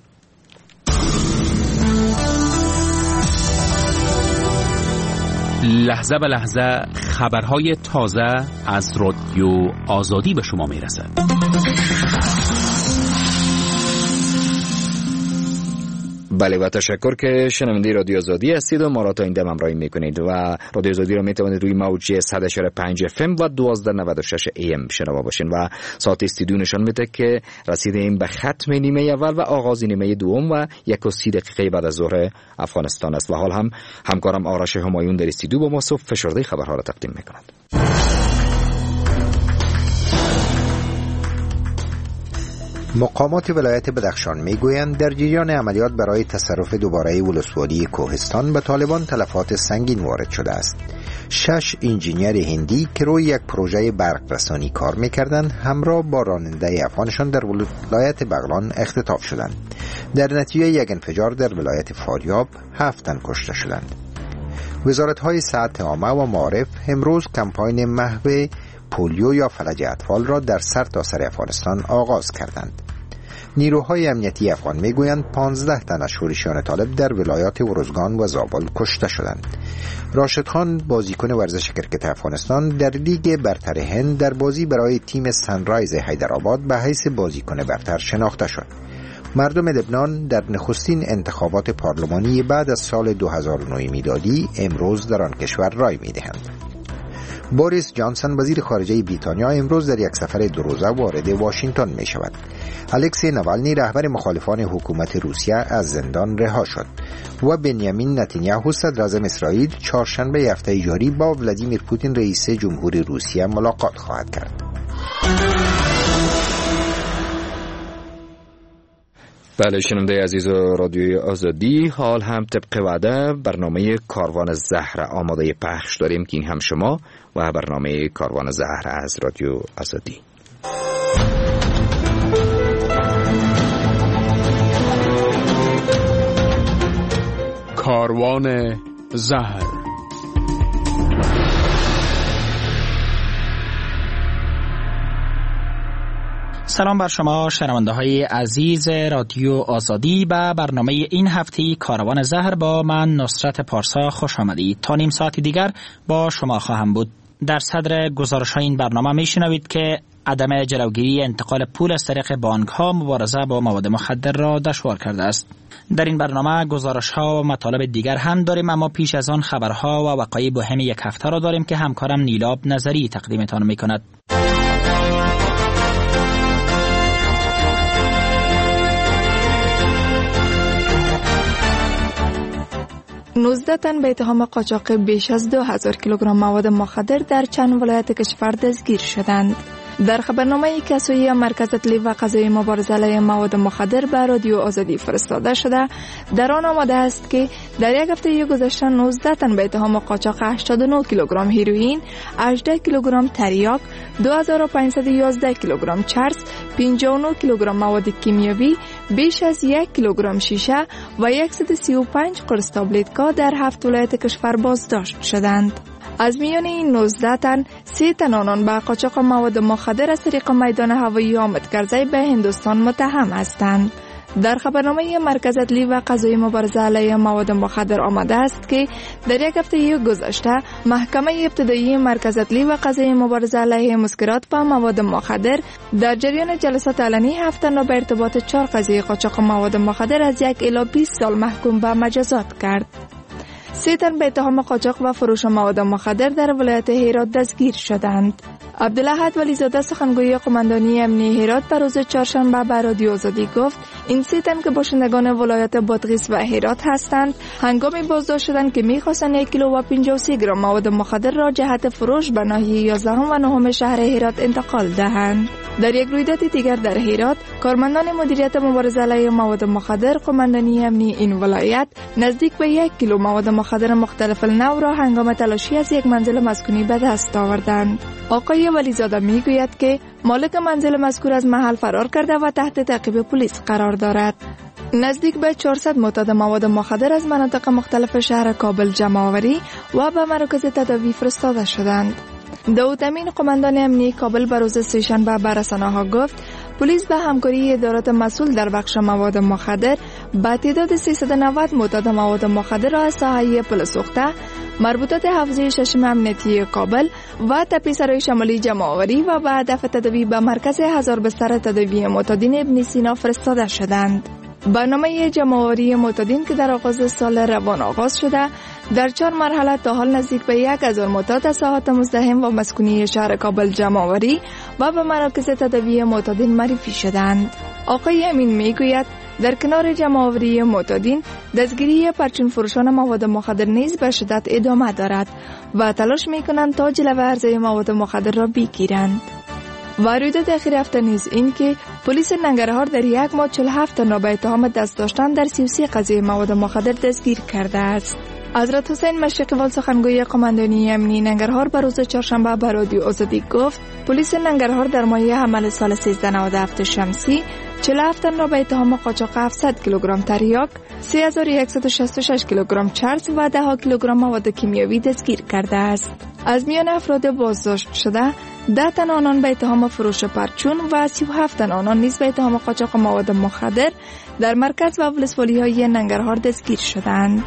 لحظه به لحظه خبرهای تازه از رادیو آزادی به شما میرسد. بله و تشکر که شنونده رادیو آزادی هستید و ما را تا این دم همراهی میکنید و رادیو آزادی را میتوانید روی موج صد و پنج اف ام و دوازده نود و شش ای ام شنوا باشین و ساعت استودیو نشان میده که رسیدیم به ختم نیمه اول و آغاز نیمه دوم و یک و سی دقیقه بعد از ظهر افغانستان است و حال هم همکارم آرش همایون در استودیو با ما صبح فشرده خبرها را تقدیم میکند. مقامات ولایت بدخشان میگویند در جریان عملیات برای تصرف دوباره ولسوالی کوهستان به طالبان تلفات سنگین وارد شده است. شش انجینیر هندی که روی یک پروژه برق رسانی کار میکردند همراه با راننده افغانشان در ولایت بغلان اختطاف شدند. در نتیجه یک انفجار در ولایت فاریاب هفت تن کشته شدند. وزارت‌های صحت عامه و معارف امروز کمپاین محو پولیو یا فلج اطفال را در سرتاسر افغانستان آغاز کردند. نیروهای امنیتی افغان میگویند پانزده تن از شورشیان طالب در ولایات ارزگان و زابل کشته شدند. راشد خان بازیکن ورزش کرکت افغانستان در لیگ برتر هند در بازی برای تیم سنرایز حیدرآباد به حیث بازیکن برتر شناخته شد. مردم لبنان در نخستین انتخابات پارلمانی بعد از سال دو هزار و نه میلادی امروز در آن کشور رای میدهند. بوریس جانسون وزیر خارجه بریتانیا امروز در یک سفر دو روزه وارد واشنگتن می شود. الکسی نوالنی رهبر مخالفان حکومت روسیه از زندان رها شد و بنیامین نتانیاهو صدر اعظم اسرائیل چهارشنبه هفته جاری با ولادیمیر پوتین رئیس جمهوری روسیه ملاقات خواهد کرد. بله شنونده عزیز و رادیوی آزادی، حال هم طبق وعده برنامه کاروان زهر آماده پخش داریم که این هم شما و برنامه کاروان زهر از رادیو آزادی. کاروان زهر. سلام بر شما شنونده های عزیز رادیو آزادی. به برنامه این هفته کاروان زهر با من نصرت پارسا خوش آمدید. تا نیم ساعت دیگر با شما خواهم بود. در صدر گزارش های این برنامه می شنوید که عدم جلوگیری انتقال پول از طریق بانک ها مبارزه با مواد مخدر را دشوار کرده است. در این برنامه گزارش ها و مطالب دیگر هم داریم، اما پیش از آن خبرها و وقایع مهم یک هفته را داریم که همکارم نیلاب نظری تقدیمتان می کند. نوزده تن به اتهام قاچاق بیش از دو هزار کیلوگرم مواد مخدر در چند ولایت کشور دستگیر شدند. در خبرنامه کسایی مرکز تحلیل و قضایی مبارزه علیه مواد مخدر به رادیو آزادی فرستاده شده، در آن آمده است که در یک هفته گذشته نوزده تن به اتهام قاچاق هشتاد و نه کیلوگرم هیروئین، هجده کیلوگرم تریاک، دو هزار و پانصد و یازده کیلوگرم چرس، پنجاه و نه کیلوگرم مواد کیمیایی، بیش از یک کیلوگرم شیشه و صد و سی و پنج قرص تابلتکا در هفت ولایت کشور بازداشت شدند. از میان این نوزده تن، سه تن آنان به قاچاق مواد مخدر از طریق میدان هوایی آمد کرده به هندوستان متهم هستند. در خبرنامه مرکز تحلیل و قضایی مبارزه علیه مواد مخدر آمده است که در یک هفته گذشته محکمه ابتدایی مرکز تحلیل و قضایی مبارزه علیه مسکرات و مواد مخدر در جریان جلسات علنی هفت تن را به ارتباط چهار قضیه قاچاق مواد مخدر از یک الی بیست سال محکوم به مجازات کرد. سه تن به اتهام قاچاق و فروش مواد مخدر در ولایت هرات دستگیر شدند. عبدالاحد ولیزاده سخنگوی قماندانی امنیتی هرات در روز چهارشنبه به رادیو آزادی گفت این سه تن که باشندگان ولایت بادغیس و هرات هستند هنگامی بازداشت شدند که می‌خواستند یک کیلو و پنجاه و سه گرم مواد مخدر را جهت فروش به ناحیه یازدهم و نهم شهر هرات انتقال دهند. در یک رویداد دیگر در هرات، کارمندان مدیریت مبارزه علیه مواد مخدر قماندانی امنی این ولایت نزدیک به یک کیلو مواد مخدر مختلف النوع را هنگام تلاشی از یک منزل مسکونی به دست آوردند. آقای ولیزاده میگوید که مالک منزل مذکور از محل فرار کرده و تحت تعقیب پلیس قرار دارد. نزدیک به چهارصد معتاد مواد مخدر از مناطق مختلف شهر کابل جمع آوری و به مراکز تداوی فرستاده شدند. داود امین قماندان امنی کابل به روز سه‌شنبه به رسانه‌ها گفت پلیس به همکاری ادارات مسئول در بخش مواد مخدر با تعداد سیصد و نود معتاد مواد مخدر را از ساحه پل سوخته، مربوطات حوزه ششم امنیتی کابل و تپه‌سرای شمالی جمع آوری و به هدف تداوی به مرکز هزار بستر تداوی معتادین ابن سینا فرستاده شدند. برنامه جمع‌آوری معتادین که در آغاز سال روان آغاز شده، در چهار مرحله تا حال نزدیک به یک هزار معتاد از ساحات مزدحم و مسکونی شهر کابل جمع‌آوری و به مراکز تداوی معتادین معرفی شدند. آقای امین میگوید در کنار جمع‌آوری معتادین، دستگیری پرچون فروشان مواد مخدر نیز به شدت ادامه دارد و تلاش می‌کنند تا جلوه عرضه مواد مخدر را بگیرند. و رویداد اخیر هفته نیز این که پلیس ننگرهار در یک ماه چهل و هفت تن را به اتهام دست داشتن در سی و سه قضیه مواد مخدر دستگیر کرده است. حضرت حسین مشرقی‌وال سخنگوی قماندانی امنی ننگرهار به روز چهارشنبه به رادیو آزادی گفت پلیس ننگرهار در ماه حمل سال سیزده نود و هفت شمسی چهل و هفت تن را به اتهام قاچاق هفتصد کیلوگرم تریاک، سه هزار و صد و شصت و شش کیلوگرم چرس و ده کیلوگرم مواد کیمیایی دستگیر کرده است. از میان افراد بازداشت شده، ده تن آنان به اتهام فروش پرچون و سی و هفت تن آنان نیز به اتهام قاچاق مواد مخدر در مرکز و ولسوالی‌های ننگرهار دستگیر شدند.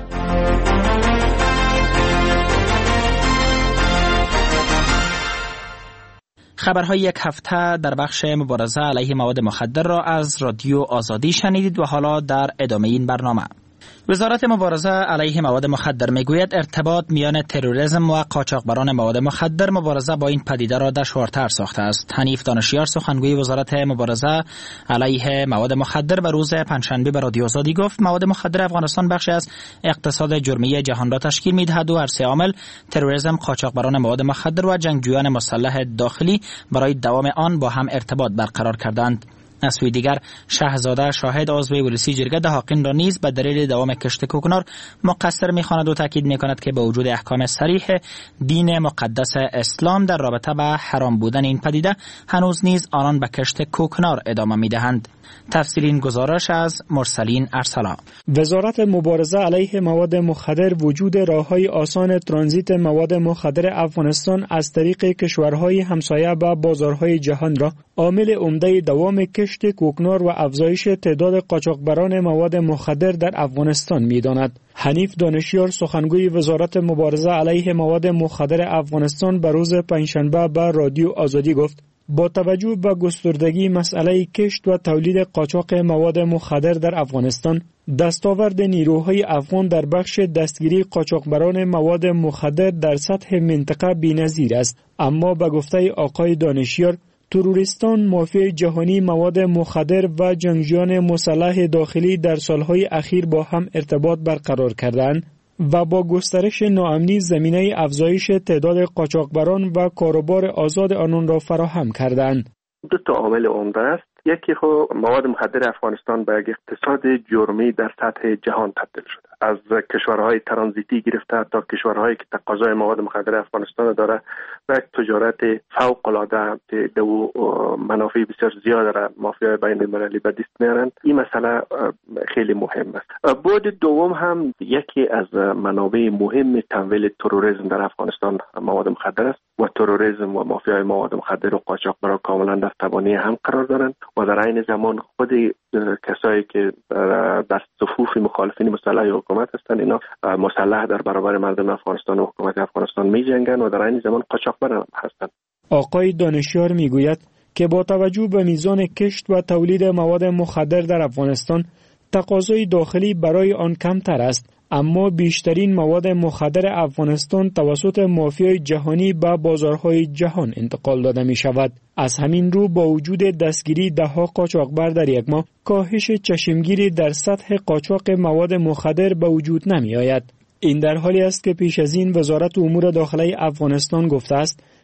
خبرهای یک هفته در بخش مبارزه علیه مواد مخدر را از رادیو آزادی شنیدید و حالا در ادامه این برنامه. وزارت مبارزه علیه مواد مخدر میگوید ارتباط میان تروریسم و قاچاقبران مواد مخدر مبارزه با این پدیده را دشوارتر ساخته است. حنیف دانشیار سخنگوی وزارت مبارزه علیه مواد مخدر به روز پنجشنبه به رادیو آزادی گفت مواد مخدر افغانستان بخشی از اقتصاد جرمی جهان را تشکیل می‌دهد و هر سه عامل تروریسم، قاچاقبران مواد مخدر و جنگجویان مسلح داخلی برای دوام آن با هم ارتباط برقرار کردند. از سوی دیگر شهزاده شاهد عضو ولسی جرگه دهاقین را نیز به دلیل دوام کشت کوکنار مقصر می‌خواند و تاکید می‌کند که با وجود احکام صریح دین مقدس اسلام در رابطه با حرام بودن این پدیده هنوز نیز آنان به کشت کوکنار ادامه می‌دهند. تفسیر این گزارش از مرسلین ارسلا. وزارت مبارزه علیه مواد مخدر وجود راه‌های آسان ترانزیت مواد مخدر افغانستان از طریق کشورهای همسایه به بازارهای جهان را عامل عمده دوام کشت کوکنار و افزایش تعداد قاچاقبران مواد مخدر در افغانستان می‌داند. حنیف دانشیار سخنگوی وزارت مبارزه علیه مواد مخدر افغانستان به روز پنجشنبه به رادیو آزادی گفت با توجه به گستردگی مسئله کشت و تولید قاچاق مواد مخدر در افغانستان، دستاورد نیروهای افغان در بخش دستگیری قاچاقبران مواد مخدر در سطح منطقه بی‌نظیر است. اما به گفته آقای دانشیار، تروریستان، مافیای جهانی مواد مخدر و جنگجویان مسلح داخلی در سالهای اخیر با هم ارتباط برقرار کردند و با گسترش ناامنی زمینه افزایش تعداد قاچاقبران و کاروبار آزاد آنان را فراهم کردند. دو تا عامل عمده است. یکی خو مواد مخدر افغانستان به یک اقتصاد جرمی در سطح جهان تبدیل شده. از کشورهای ترانزیتی گرفته تا کشورهایی که تقاضای مواد مخدر افغانستان داره و یک تجارت فوق العاده که دو منافع بسیار زیاد داره مافیای بین المللی به دست میارند. این مسئله خیلی مهم است. بعد دوم هم یکی از منابع مهم تمویل تروریسم در افغانستان مواد مخدر است و تروریسم و مافیای مواد مخدر و قاچاقبران کاملا در تبانی هم قرار دارند و در عین زمان خود کسایی که در صفوف مخالفین مسلح حکومت هستند اینا مسلح در برابر مردم افغانستان و حکومت افغانستان می جنگند و در عین زمان قاچاقبر هستند. آقای دانشیار میگوید که با توجه به میزان کشت و تولید مواد مخدر در افغانستان تقاضای داخلی برای آن کمتر است، اما بیشترین مواد مخدر افغانستان توسط مافیای جهانی به بازارهای جهان انتقال داده می شود. از همین رو با وجود دستگیری دهها قاچاقبر در یک ماه، کاهش چشمگیری در سطح قاچاق مواد مخدر به وجود نمی آید. این در حالی است که پیش از این وزارت امور داخلی افغانستان گفته است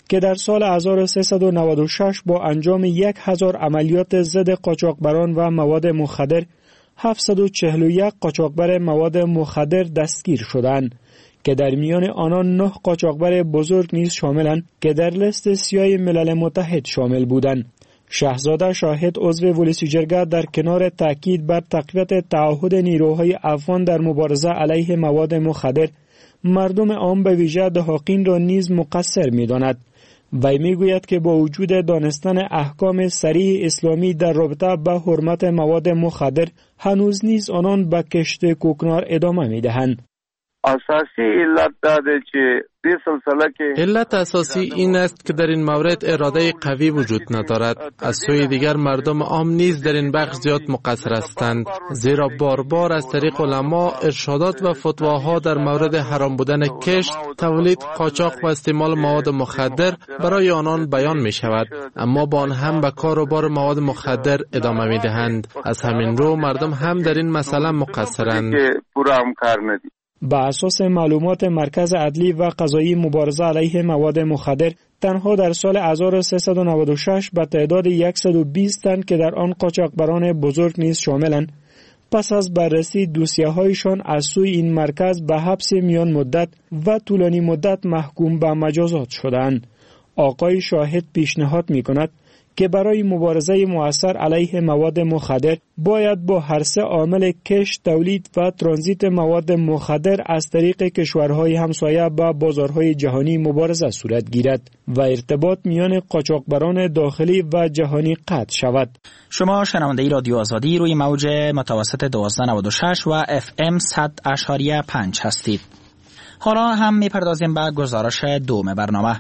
که در سال هزار و سیصد و نود و شش با انجام یک هزار عملیات ضد قاچاقبران و مواد مخدر هفتصد و چهل و یک قاچاقبر مواد مخدر دستگیر شدند که در میان آنان نه قاچاقبر بزرگ نیز شاملند که در لیست سیاه ملل متحد شامل بودند. شهزاده شاهد عضو ولسی جرگه در کنار تاکید بر تقویت تعهد نیروهای افغان در مبارزه علیه مواد مخدر، مردم عام به ویژه دهاقین را نیز مقصر می‌داند. وی میگوید که با وجود دانستن احکام صریح اسلامی در رابطه با حرمت مواد مخدر، هنوز نیز آنان به کشت کوکنار ادامه می‌دهند. اساسی علت داده که این سلسله که علت اساسی این است که در این مورد اراده قوی وجود ندارد. از سوی دیگر مردم عام نیز در این بخش زیاد مقصر هستند، زیرا بار بار از طریق علما ارشادات و فتواها در مورد حرام بودن کشت، تولید، قاچاق و استعمال مواد مخدر برای آنان بیان می شود، اما با آن هم به کار و بار مواد مخدر ادامه می دهند. از همین رو مردم هم در این مسئله مقصرند. با اساس معلومات مرکز عدلی و قضایی مبارزه علیه مواد مخدر، تنها در سال هزار و سیصد و نود و شش به تعداد صد و بیست تن که در آن قاچاقبران بزرگ نیز شاملند، پس از بررسی دوسیه‌هایشان از سوی این مرکز به حبس میان مدت و طولانی مدت محکوم به مجازات شدند. آقای شاهد پیشنهاد می‌کند که برای مبارزه مؤثر علیه مواد مخدر باید با هر سه عامل کشت، تولید و ترانزیت مواد مخدر از طریق کشورهای همسایه با بازارهای جهانی مبارزه صورت گیرد و ارتباط میان قاچاقبران داخلی و جهانی قطع شود. شما شنونده رادیو آزادی روی موج متوسط دوازده نود و شش و اف ام صد اشاریه پنج هستید. حالا هم میپردازیم به گزارش دوم برنامه.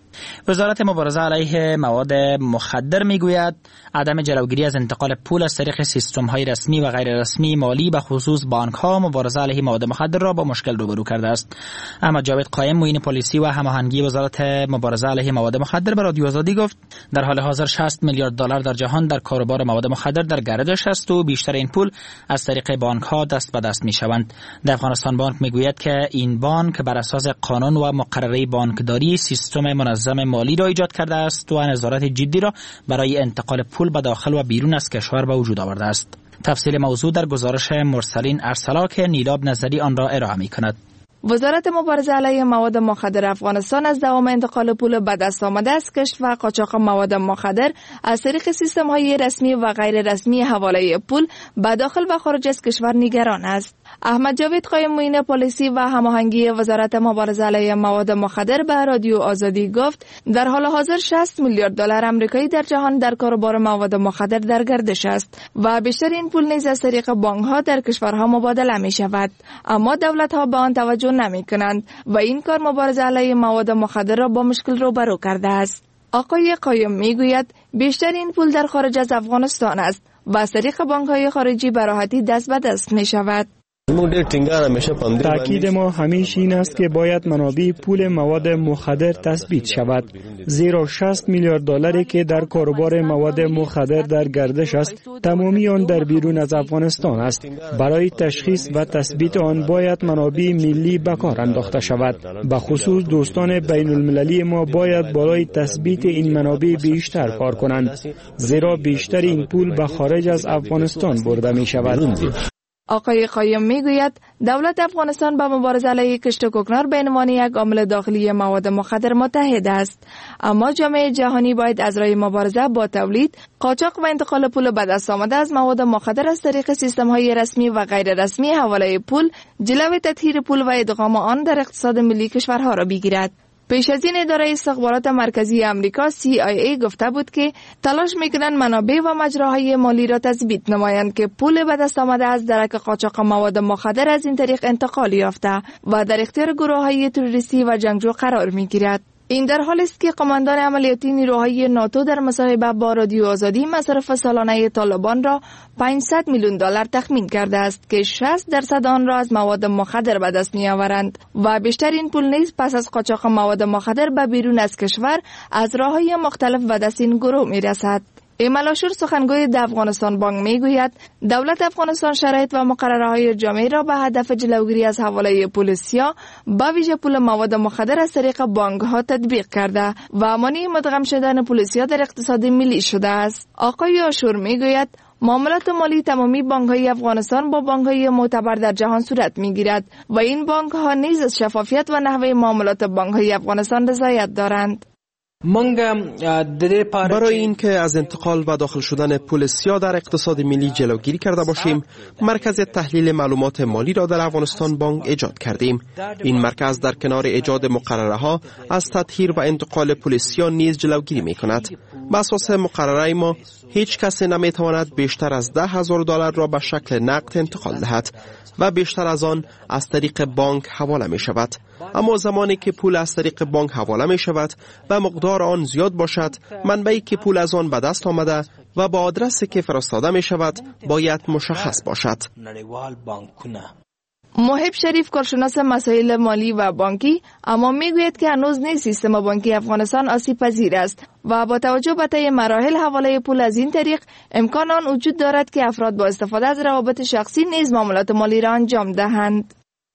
وزارت مبارزه علیه مواد مخدر میگوید عدم جلوگیری از انتقال پول از طریق سیستم‌های رسمی و غیر رسمی مالی به خصوص بانک‌ها مبارزه علیه مواد مخدر را با مشکل روبرو کرده است. احمد جاوید قایم معین پلیسی و هماهنگی وزارت مبارزه علیه مواد مخدر به رادیو آزادی گفت در حال حاضر شصت میلیارد دلار در جهان در کاروبار مواد مخدر در گردش است و بیشتر این پول از طریق بانک‌ها دست به دست می‌شوند. در افغانستان بانک میگوید که این بانک بر اساس قانون و مقرره بانکداری سیستم منظم مالی را ایجاد کرده است و نظارت جدی را برای انتقال پول به داخل و بیرون از کشور به وجود آورده است. تفصیل موضوع در گزارش مرسلین ارسلا که نیلاب نظری آن را ارائه می‌کند. وزارت مبارزه علیه مواد مخدر افغانستان از دوام انتقال پول به دست آمده از کشت و قاچاق مواد مخدر از طریق سیستم‌های رسمی و غیر رسمی حواله پول به داخل و خارج از کشور نگران است. احمد جاوید قایم معین پلیسی و هماهنگی وزارت مبارزه علیه مواد مخدر به رادیو آزادی گفت در حال حاضر شصت میلیارد دلار آمریکایی در جهان در کاروبار مواد مخدر در گردش است و بیشتر این پول نیز از طریق بانک‌ها در کشورها مبادله می‌شود، اما دولت‌ها به آن توجه نمی‌کنند و این کار مبارزه علیه مواد مخدر را با مشکل روبرو کرده است. آقای قایم میگوید بیشتر این پول در خارج از افغانستان است و از طریق بانک‌های خارجی به راحتی دست به دست می‌شود. تأکید ما همیشه این است که باید منابع پول مواد مخدر تثبیت شود، زیرا شصت میلیارد دلاری که در کاروبار مواد مخدر در گردش است تمامی آن در بیرون از افغانستان است. برای تشخیص و تثبیت آن باید منابع ملی به کار انداخته شود. به خصوص دوستان بین المللی ما باید برای تثبیت این منابع بیشتر کار کنند، زیرا بیشتر این پول به خارج از افغانستان برده می شود. آقای قایم میگوید دولت افغانستان با مبارزه علیه کشت کوکنار به عنوان یک عامل داخلی مواد مخدر متحد است، اما جامعه جهانی باید از راه مبارزه با تولید، قاچاق و انتقال پول به دست آمده از مواد مخدر از طریق سیستم‌های رسمی و غیر رسمی حواله پول جلوی تطهیر پول و ادغام آن در اقتصاد ملی کشورها را بگیرد. پیش از این اداره استخبارات مرکزی امریکا سی آی ای گفته بود که تلاش میکنند منابع و مجراهای مالی را تثبیت نمایند که پول به دست آمده از درک قاچاق مواد مخدر از این طریق انتقال یافته و در اختیار گروه‌های تروریستی و جنگجو قرار میگیرد. این در حالی است که قماندان عملیاتی نیروهای ناتو در مصاحبه با رادیو آزادی مصرف سالانه طالبان را پانصد میلیون دلار تخمین کرده است که شصت درصد آن را از مواد مخدر به دست می‌آورند و بیشتر این پول نیز پس از قاچاق مواد مخدر به بیرون از کشور از راه‌های مختلف به دست این گروه می‌رسد. ایمالاشور سخنگوی د افغانستان بانک میگوید دولت افغانستان شرایط و مقرره‌های جامع را به هدف جلوگیری از حواله پلیسیا به ویژه پول مواد مخدر از طریق بانک ها تطبیق کرده و مانع مدغم شدن پلیسیا در اقتصاد ملی شده است. آقای آشور میگوید معاملات مالی تمامی بانک‌های افغانستان با بانک‌های معتبر در جهان صورت می‌گیرد و این بانک‌ها نیز از شفافیت و نحوه معاملات بانک‌های افغانستان رضایت دارند. برای اینکه از انتقال و داخل شدن پول سیاه در اقتصاد ملی جلوگیری کرده باشیم، مرکز تحلیل معلومات مالی را در افغانستان بانک ایجاد کردیم. این مرکز در کنار ایجاد مقرره ها از تطهیر و انتقال پول سیاه نیز جلوگیری می کند. بر اساس مقرره ما هیچ کسی نمی تواند بیشتر از ده هزار دلار را به شکل نقد انتقال دهد و بیشتر از آن از طریق بانک حواله می شود. اما زمانی که پول از طریق بانک حواله می شود و مقدار آن زیاد باشد، منبعی که پول از آن به دست آمده و با آدرسی که فرستاده می شود باید مشخص باشد. محب شریف کارشناس مسائل مالی و بانکی اما میگوید که هنوز نیز سیستم بانکی افغانستان آسیب پذیر است و با توجه به طی مراحل حواله پول از این طریق امکان آن وجود دارد که افراد با استفاده از روابط شخصی نیز معاملات مالی را انجام دهند.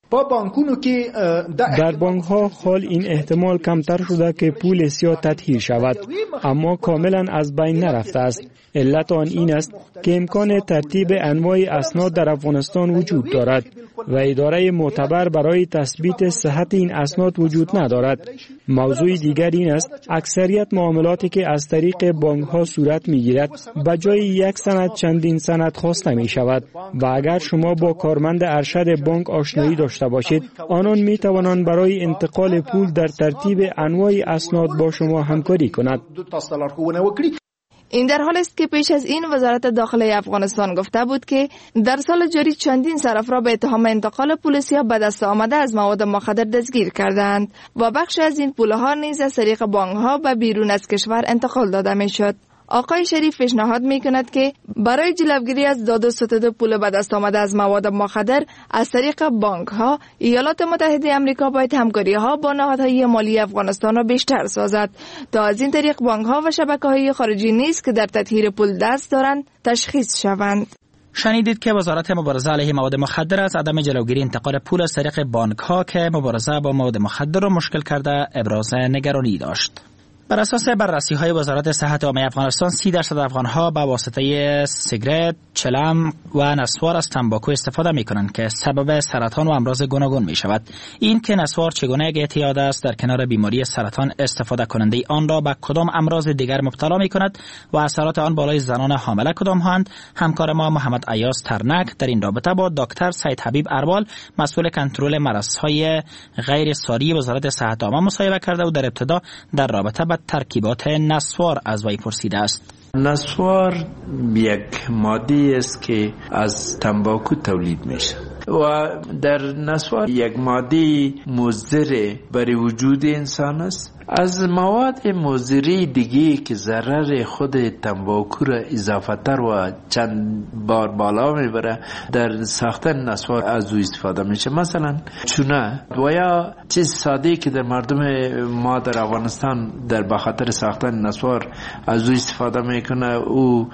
در بانک ها حال این احتمال کمتر شده که پول سیاه تطهیر شود، اما کاملا از بین نرفته است. علت آن این است که امکان ترتیب انواع اسناد در افغانستان وجود دارد و اداره معتبر برای تثبیت صحت این اسناد وجود ندارد. موضوع دیگر این است اکثریت معاملاتی که از طریق بانک ها صورت می گیرد به جای یک سند چندین سند خواسته می شود و اگر شما با کارمند ارشد بانک آشنایی داشته باشید، آنان می توانند برای انتقال پول در ترتیب انواع اسناد با شما همکاری کند. این در حال است که پیش از این وزارت داخله افغانستان گفته بود که در سال جاری چندین صرف را به اتهام انتقال پول سیاه به دست آمده از مواد مخدر دستگیر کردند و بخش از این پولها نیز از طریق بانک‌ها به بیرون از کشور انتقال داده میشد. آقای شریف پیشنهاد میکند که برای جلوگیری از داد و ستد پول به دست آمده از مواد مخدر از طریق بانک ها، ایالات متحده آمریکا باید همکاری ها با نهادهای مالی افغانستان را بیشتر سازد تا از این طریق بانک ها و شبکه های خارجی نیز که در تطهیر پول دست دارند تشخیص شوند. شنیدید که وزارت مبارزه علیه مواد مخدر از عدم جلوگیری انتقال پول از طریق بانک ها که مبارزه با مواد مخدر را مشکل کرده ابراز نگرانی داشت. بر اساس بررسی های وزارت صحت عامه افغانستان، سی درصد افغان ها به واسطه سیگرت، چلم و نسوار از تنباکو استفاده می کنند که سبب سرطان و امراض گوناگون می شود. این که نسوار چگونه یک اعتیاد است، در کنار بیماری سرطان استفاده کننده آن را به کدام امراض دیگر مبتلا می کند و اثرات آن بالای زنان حامله کدام هستند، همکار ما محمد ایاز ترنک در این رابطه با دکتر سید حبیب اروال، مسئول کنترل مرضهای غیر ساری وزارت صحت عامه مصاحبه کرده و در ابتدا در رابطه با ترکیبات نسوار از وی پرسیده است. نسوار یک ماده است که از تنباکو تولید میشه و در نسوار یک ماده مضر برای وجود انسان است. از مواد مضر دیگه که ضرر خود تنباکو را اضافه تر و چند بار بالا میبره در ساختن نسوار از او استفاده میشه. مثلا چونه و یا چیز ساده که در مردم ما در افغانستان در بخاطر ساختن نسوار از او استفاده میکنه، او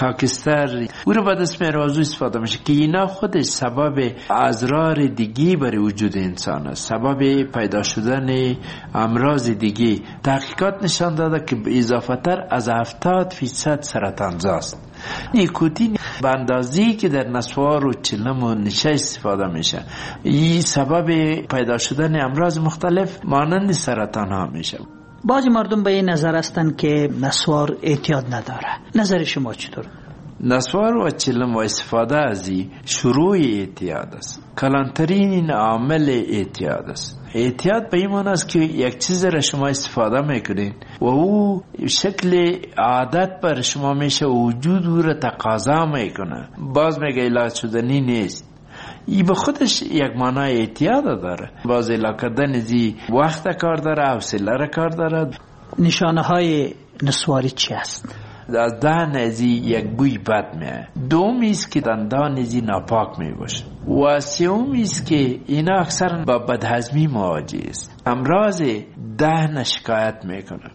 خاکستر او رو به دست میاره از او استفاده میشه که اینا خودش سبب اضرار دیگه برای وجود انسان است، سبب پیدا شدن امراض دیگه. تحقیقات نشان داده که به اضافه تر از هفتاد فیصد سرطانزا است. نیکوتین به اندازه‌ای که در نسوار و چلم و نشه استفاده میشه، این سبب پیدا شدن امراض مختلف مانند سرطان ها میشه. بعضی مردم به این نظر هستند که نسوار اعتیاد نداره. نظر شما چطور؟ نسوار و چلم و استفاده از این شروع اعتیاد است. کلانترین عامل اعتیاد است. اعتیاد به این معنی است که یک چیز را شما استفاده میکنین و او شکل عادت بر شما میشه و وجود او را تقاضا میکنه، باز میگه علاج شدنی نیست. این به خودش یک معنای اعتیاد داره. باز علاج کردن زی وقت کار داره، حوصله را کار داره. نشانه های نسواری چی است؟ از دهن ازی یک بوی بد میه، دومی است که دندان ازی ناپاک میباشه و سومی است که اینا اکثر با بدهضمی مواجه است. امراض دهن شکایت میکنه.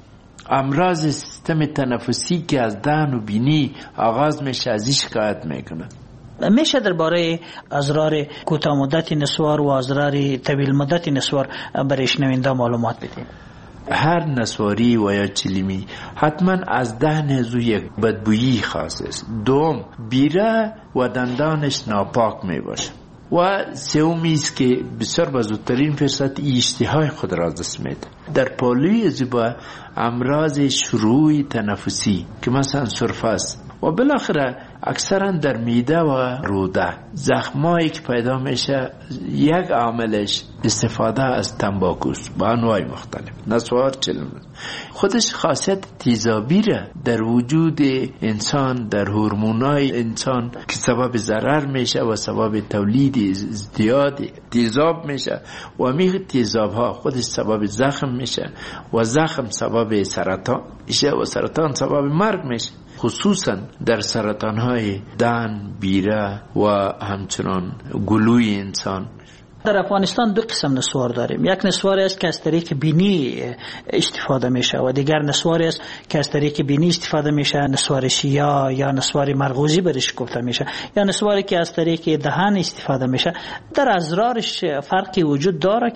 امراض سیستم تنفسی که از دهن و بینی آغاز میشه از این شکایت میکنه. میشه درباره اضرار کوتاه مدت نسوار و اضرار طویل مدت نسوار برای شنونده معلومات بدید؟ هر نسواری و یا چلیمی حتما از دهن زو یک بدبویی خاص است. دوم، بیره و دندانش ناپاک می باشه و سومی است که بسیار به زودترین فرصت اشتهای خود را از دست میده. در پالوی زیبا امراض شروع تنفسی که مثلا سرفه است و بالاخره اکثرا در میده و روده زخمایی که پیدا میشه یک عاملش استفاده از تنباکوست با انواع مختلف. نسوار چلم خودش خاصیت تیزابی را در وجود انسان، در هورمونای انسان که سبب ضرر میشه و سبب تولید زیاد تیزاب میشه و میگه تیزاب ها خودش سبب زخم میشه و زخم سبب سرطان میشه و سرطان سبب مرگ میشه، خصوصا در سرطان های دهن، بیره و همچنان گلوی انسان. در افغانستان دو قسم نسوار داریم. یک نسواری است که از طریق بینی استفاده میشه و دیگر نسواری است که از طریق بینی استفاده میشه، نسوار شیا یا نسوار مرغوزی برش گفته میشه، یا نسواری که از طریق دهن استفاده میشه. در اضرارش فرقی وجود داره؟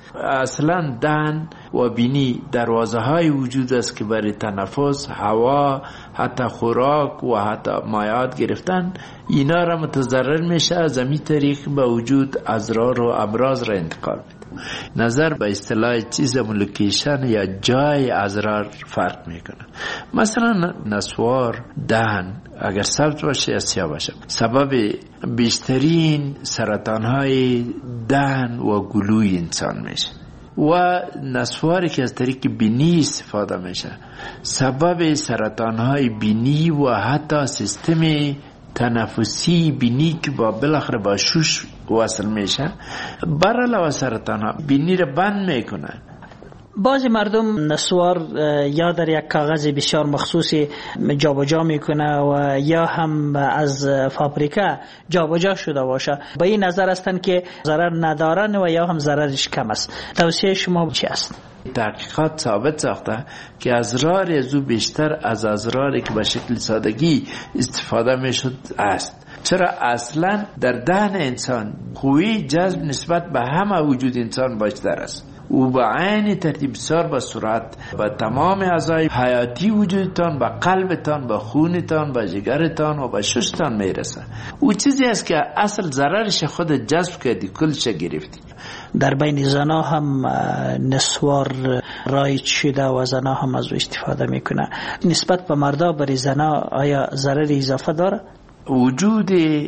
اصلا دهن و بینی دروازه های وجود است که برای تنفس، هوا، حتی خوراک و حتی مایعات گرفتن اینا را متضرر میشه. از این طریق به وجود اضرار و امراض را انتقال میده. نظر به اصطلاح چیز لوکیشن یا جای اضرار فرق میکنه. مثلا نسوار دهن اگر سبز باشه یا سیاه باشه سبب بیشترین سرطان های دهن و گلوی انسان میشه و نسواری که از طریق بینی استفاده میشه سبب سرطان های بینی و حتی سیستم تنفسی بینی که با بالاخره با شوش وصل میشه برای سرطان ها بینی رو بند میکنه. بعضی مردم نسوار یا در یک کاغذ بسیار مخصوصی جابجا میکنه و یا هم از فابریکه جابجا شده باشه. به این نظر هستن که ضرر ندارن و یا هم ضررش کم است. توصیه شما چی است؟ تحقیقات ثابت ساخته که اضرار ازو بیشتر از اضراری که به شکل سادگی استفاده میشد است. چرا اصلا در دهن انسان قوی جذب نسبت به همه وجود انسان بیشتر است. او به عین ترتیب بسیار به سرعت و تمام اعضای حیاتی وجودتان، به قلبتان، به خونتان، به جگرتان و به ششتان میرسه. او چیزی است که اصل ضررش خود جذب کردی، کلش گرفتی. در بین زنا هم نسوار رایج شده و زنا هم از او استفاده میکنه. نسبت به مردا برای زنا آیا ضرر اضافه داره؟ وجود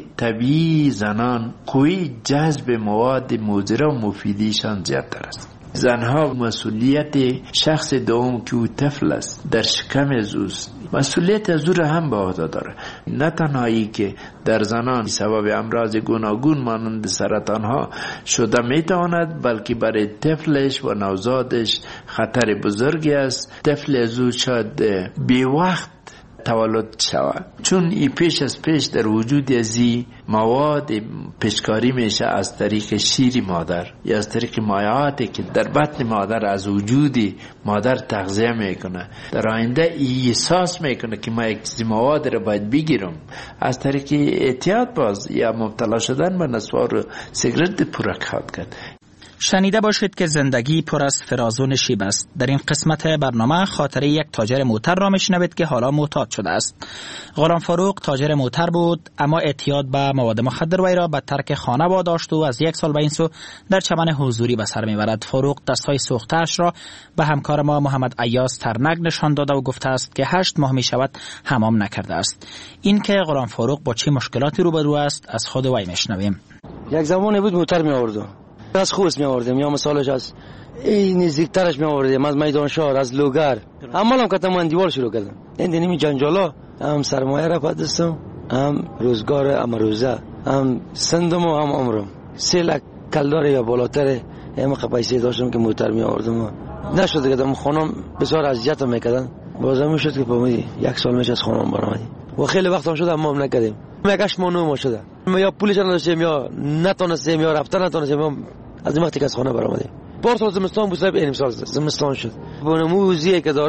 طبیعی زنان قوی جذب مواد مضر و مفیدیشان زیادتر است. زنها مسئولیت شخص دوم که او طفل است در شکم اوست مسئولیت از او را هم به عهده داره. نه تنهایی که در زنان سبب امراض گوناگون مانند سرطان ها شده میتواند بلکه برای طفلش و نوزادش خطر بزرگی است. طفل از او شاید بی وقت تولد شود چون ای پیش از پیش در وجود ازی مواد پیشکاری میشه از طریق شیر مادر یا از طریق مایعاتی که در بطن مادر از وجود مادر تغذیه میکنه. در آینده ای احساس میکنه که ما یک چیزی مواد رو باید بگیرم از طریق اعتیاد باز یا مبتلا شدن به نسوار و سیگرت پرک خواهد کرد. شنیده باشید که زندگی پر از فراز و نشیب است. در این قسمت برنامه خاطره یک تاجر موتر را میشنوید که حالا معتاد شده است. غلام فاروق تاجر موتر بود اما اعتیاد به مواد مخدر وی را به ترک خانه واداشت و از یک سال به این سو در چمن حضوری به سر میبرد. فاروق دستهای سوخته‌اش را به همکار ما محمد ایاز ترنگ نشان داده و گفته است که هشت ماه می شود حمام نکرده است. این که غلام فاروق با چه مشکلاتی روبرو است از خود وی میشنویم. یک زمانی بود موتر می آوردم از خوست می آوردیم یا مثالش از این نزدیکترش می آوردیم از میدان شهر از لوگر اما هم کتم من دیوار شروع کردم. این دنیمی جنجالا هم سرمایه را پدستم هم روزگار هم روزه هم سندم و هم عمرم سه لک کلدار یا بالاتر هم پیسه داشتم که موتر می آوردم نشده کردم. خانم بسیار اذیتم میکردن بازم می شد که پامیدی یک سال میشه از خانم برامدی و خیلی وقت هم شده حمام نکردیم. مگش مانو ما شده یا پولش نداشتیم یا نتونستیم یا رفتن نتونستیم از این وقتی که از خانه برآمدیم. پارسال زمستان بود صاحب این سال زمستان شد. بونموزی که دارم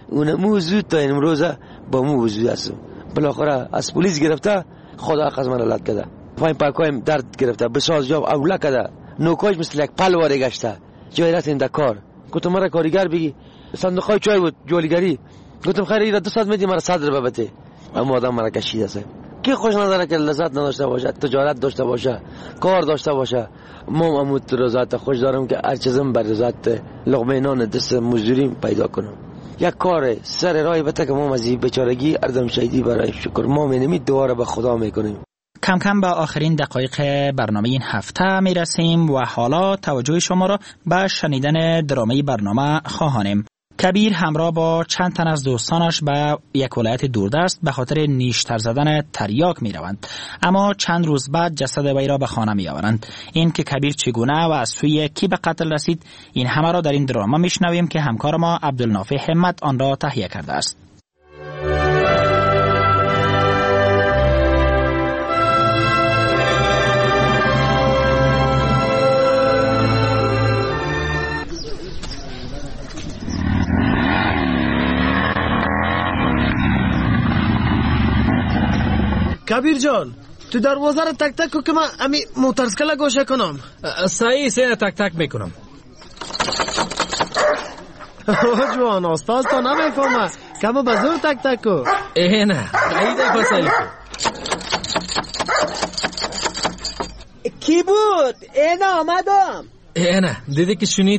اون موضوع تا این امروزه با مو وجود است. بالاخره از پلیس گرفته خدا از من لات کرده، پای پاکایم درد گرفته، بساز جاب اوله کرده، نوکاش مثل یک پل واره گشته. جای رفت این کار گفتم مرا کارگر بگی صندوقای چای بود جولیگری، گفتم خیر اینا دو ساعت میدی مرا صدر ببته. اما آدم مرا کشید است. کی خوش نداره که لذت نداشته باشه، تجارت داشته باشه، کار داشته باشه. ما امود روزات خوش دارم که هر چیزم بر روزات لقمه نان دست مزدوری پیدا کنم. یک کار سر راه بته که ما از بیچارگی اردم شهیدی برای شکر ما می‌نمی دوباره به خدا میکنیم. کم کم به آخرین دقایق برنامه این هفته می رسیم و حالا توجه شما را به شنیدن درامه برنامه خواهانیم. کبیر همراه با چند تن از دوستانش به یک ولایت دوردست به خاطر نیشتر زدن تریاک می روند، اما چند روز بعد جسد وی را به خانه می آورند. این که کبیر چگونه و از سوی کی به قتل رسید، این همه را در این درامه می شنویم که همکار ما عبدالنافع همت آن را تهیه کرده است. کبیر جان تو دروازه رو تک تک که من امی موترسکله گوشه کنم. صحیح سینه تک تک میکنم. جوان استاد تو نمیفهمه کما بزرگ تک تک کو. اه نه قیده فصلی کی بود؟ اینا آمدم. اه نه دیدی که شنید؟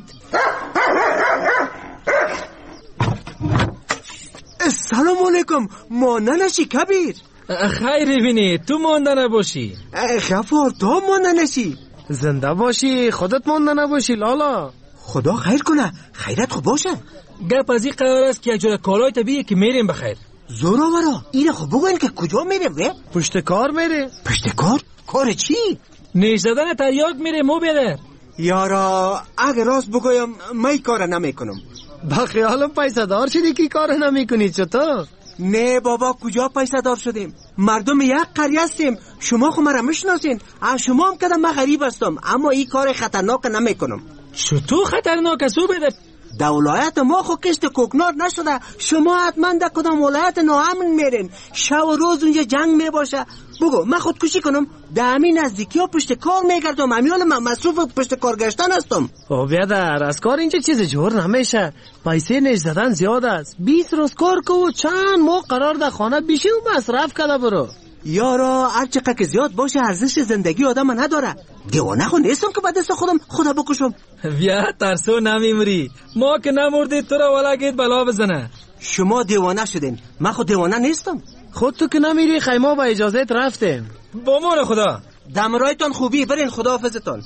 سلام علیکم. مانده نشی کبیر. خیری بینی تو مانده نباشی. غفار تو مانده نشی. زنده باشی خودت مانده نباشی لالا. خدا خیر کنه. خیرت خوب باشه. گپ از این قرار است که یک جور کالای طبیعی که میریم بخیر. زوراورا اینه خب بگوین که کجا میریم وی؟ پشت کار میریم. پشت کار؟ کار چی؟ نیش زدن تریاک میریم مو بیادر. یارا اگه راست بگویم من کار نمیکنم. با خیالم پیسه دار شدی که کار نمیکنی چطور؟ نه بابا کجا پیسه دار شدیم؟ مردم یک قریه هستیم. شما خو مرا میشناسین. شما هم کدام من غریب هستم اما این کار خطرناک نمیکنم. چطور خطرناک است بده؟ در ولایت ما خو کشت کوکنار نشده. شما حتما در کدام ولایت ناامن میرین. شب و روز اونجا جنگ میباشه. بگو من خودکشی کنم؟ در همین نزدیکی ها پشت کار میگردم. امیال من مصروف پشت کار گشتن هستم. او بیادر از کار اینجا چیز جور نمیشه. پیسه نیش زدن زیاد است. بیست روز کار کو چند ماه قرار در خانه بیشی و مصرف کده برو. یارا هر چقدر که زیاد باشه ارزش زندگی آدم نداره. دیوانه خو نیستم که به دست خودم خدا بکشم. بیا ترسو نمیمری. ما که نمردی تو را ولگیت بلا بزنه. شما دیوانه شدین. من خود دیوانه نیستم. خود تو که نمیری خیمه با اجازت رفتیم. با مون خدا. دمرایتان خوبی برین خدا حافظتان.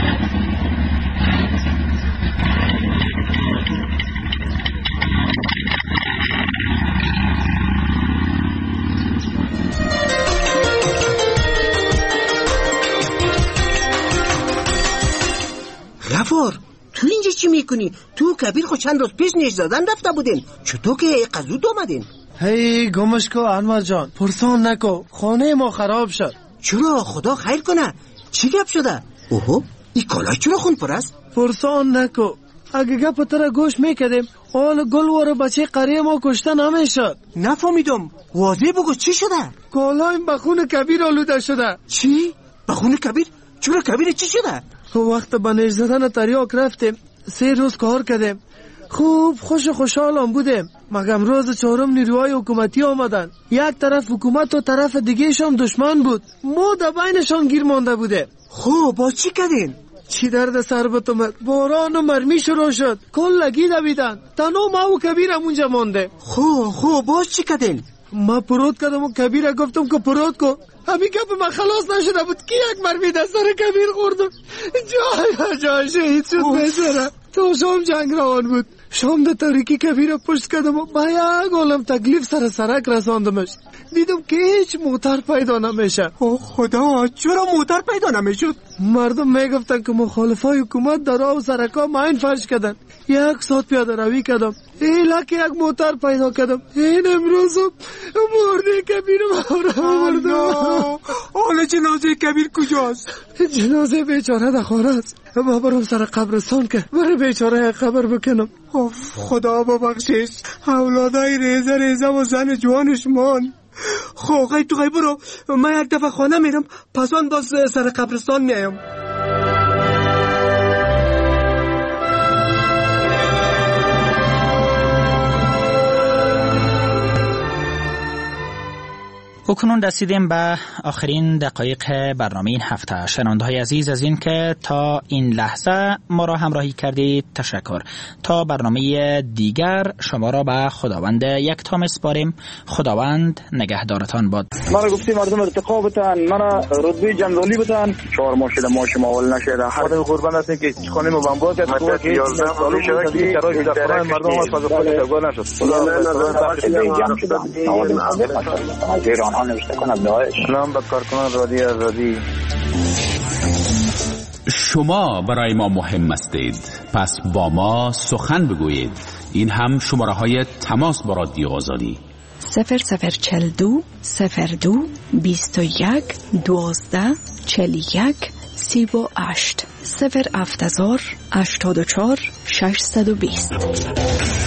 غفار تو اینجا چی میکنی؟ تو کبیر خود چند روز پیش نیش زدن رفته بودین. چطور که قزود آمدین؟ هی گمش کو انور جان پرسان نکو. خانه ما خراب شد. چرا؟ خدا خیر کنه. چی گپ شده؟ اوهو این کالا چرا خون پر است؟ پرسان نکو. اگه گپ تر گوش میکردیم آل گل وارو بچه قریه ما کشته نمیشد. نفهمیدم. واضح بگو چی شده؟ کالایم بخون کبیر آلوده شده. چی؟ بخون کبیر؟ چرا کبیر چی شده؟ وقت به نیش زدن تریاک رفتیم. سه روز کار کردیم. خوب خوش خوشحالم بودیم. مگم روز چهارم نیروهای حکومتی آمدن. یک طرف حکومت و طرف دیگه شان دشمن بود. ما در بینشان گیر مانده بودیم. خوب باز چی کردین؟ چی درد سر بتومد. باران و مرمی شروع شد. کل لگی دویدن. تنها ما و کبیرم اونجا مانده. خوب خوب باز چی کردین؟ ما پرود کردم و کبیره گفتم که پرود کو. همین گپ من خلاص نشده بود که یک مرمی در سر کبیر خوردم. جای جای شهید شد بیچاره. تا شام جنگ روان بود. شام در تاریکی کبیر پشت کردم و با یک عالم تکلیف سر سرک رساندمش. دیدم که هیچ موتر پیدا نمیشه. او خدا چرا موتر پیدا نمیشد؟ مردم میگفتن که مخالفای حکومت در راه و سرکا ماین فرش کردن. یک ساعت پیاده روی کردم. ایلا که یک موتر پیدا کردم. این امروز مرده کبیر مورا مردم. حالا حالا جنازه کبیر کجاست؟ جنازه بیچاره در خانه است. ما برم سر قبرستان که برای بیچاره قبر بکنم. خدا ببخشش، اولادای ریزه ریزه و زن جوانش مان. خب تو غی برو، من یک دفعه خانه میرم، پس آن باز سر قبرستان میایم. اکنون رسیدیم به آخرین دقایق برنامه این هفته. شنونده های عزیز از این که تا این لحظه ما را همراهی کردید تشکر. تا برنامه دیگر شما را به خداوند یک تا میسپاریم. خداوند نگهدارتان باد. مرا گفتی مردم ارتقا بتن، مرا رتبه جنرالی بتن، چهار ماه شده ما شما اول نشده. خدا قربان هستیم که خانه ما بمبار کرد تو که یازده سال شده که شرایط در خانه مردم از فاز خود تبدیل نشد. خدا نگهدار آن نوشته کنم داعش. سلام به کارکنان رادیو آزادی. شما برای ما مهم هستید، پس با ما سخن بگویید. این هم شماره های تماس با رادیو آزادی: صفر صفر چل دو صفر دو بیست و یک دوازده چل یک سی و هشت صفر هفت هزار هشتاد و چهار ششصد و بیست.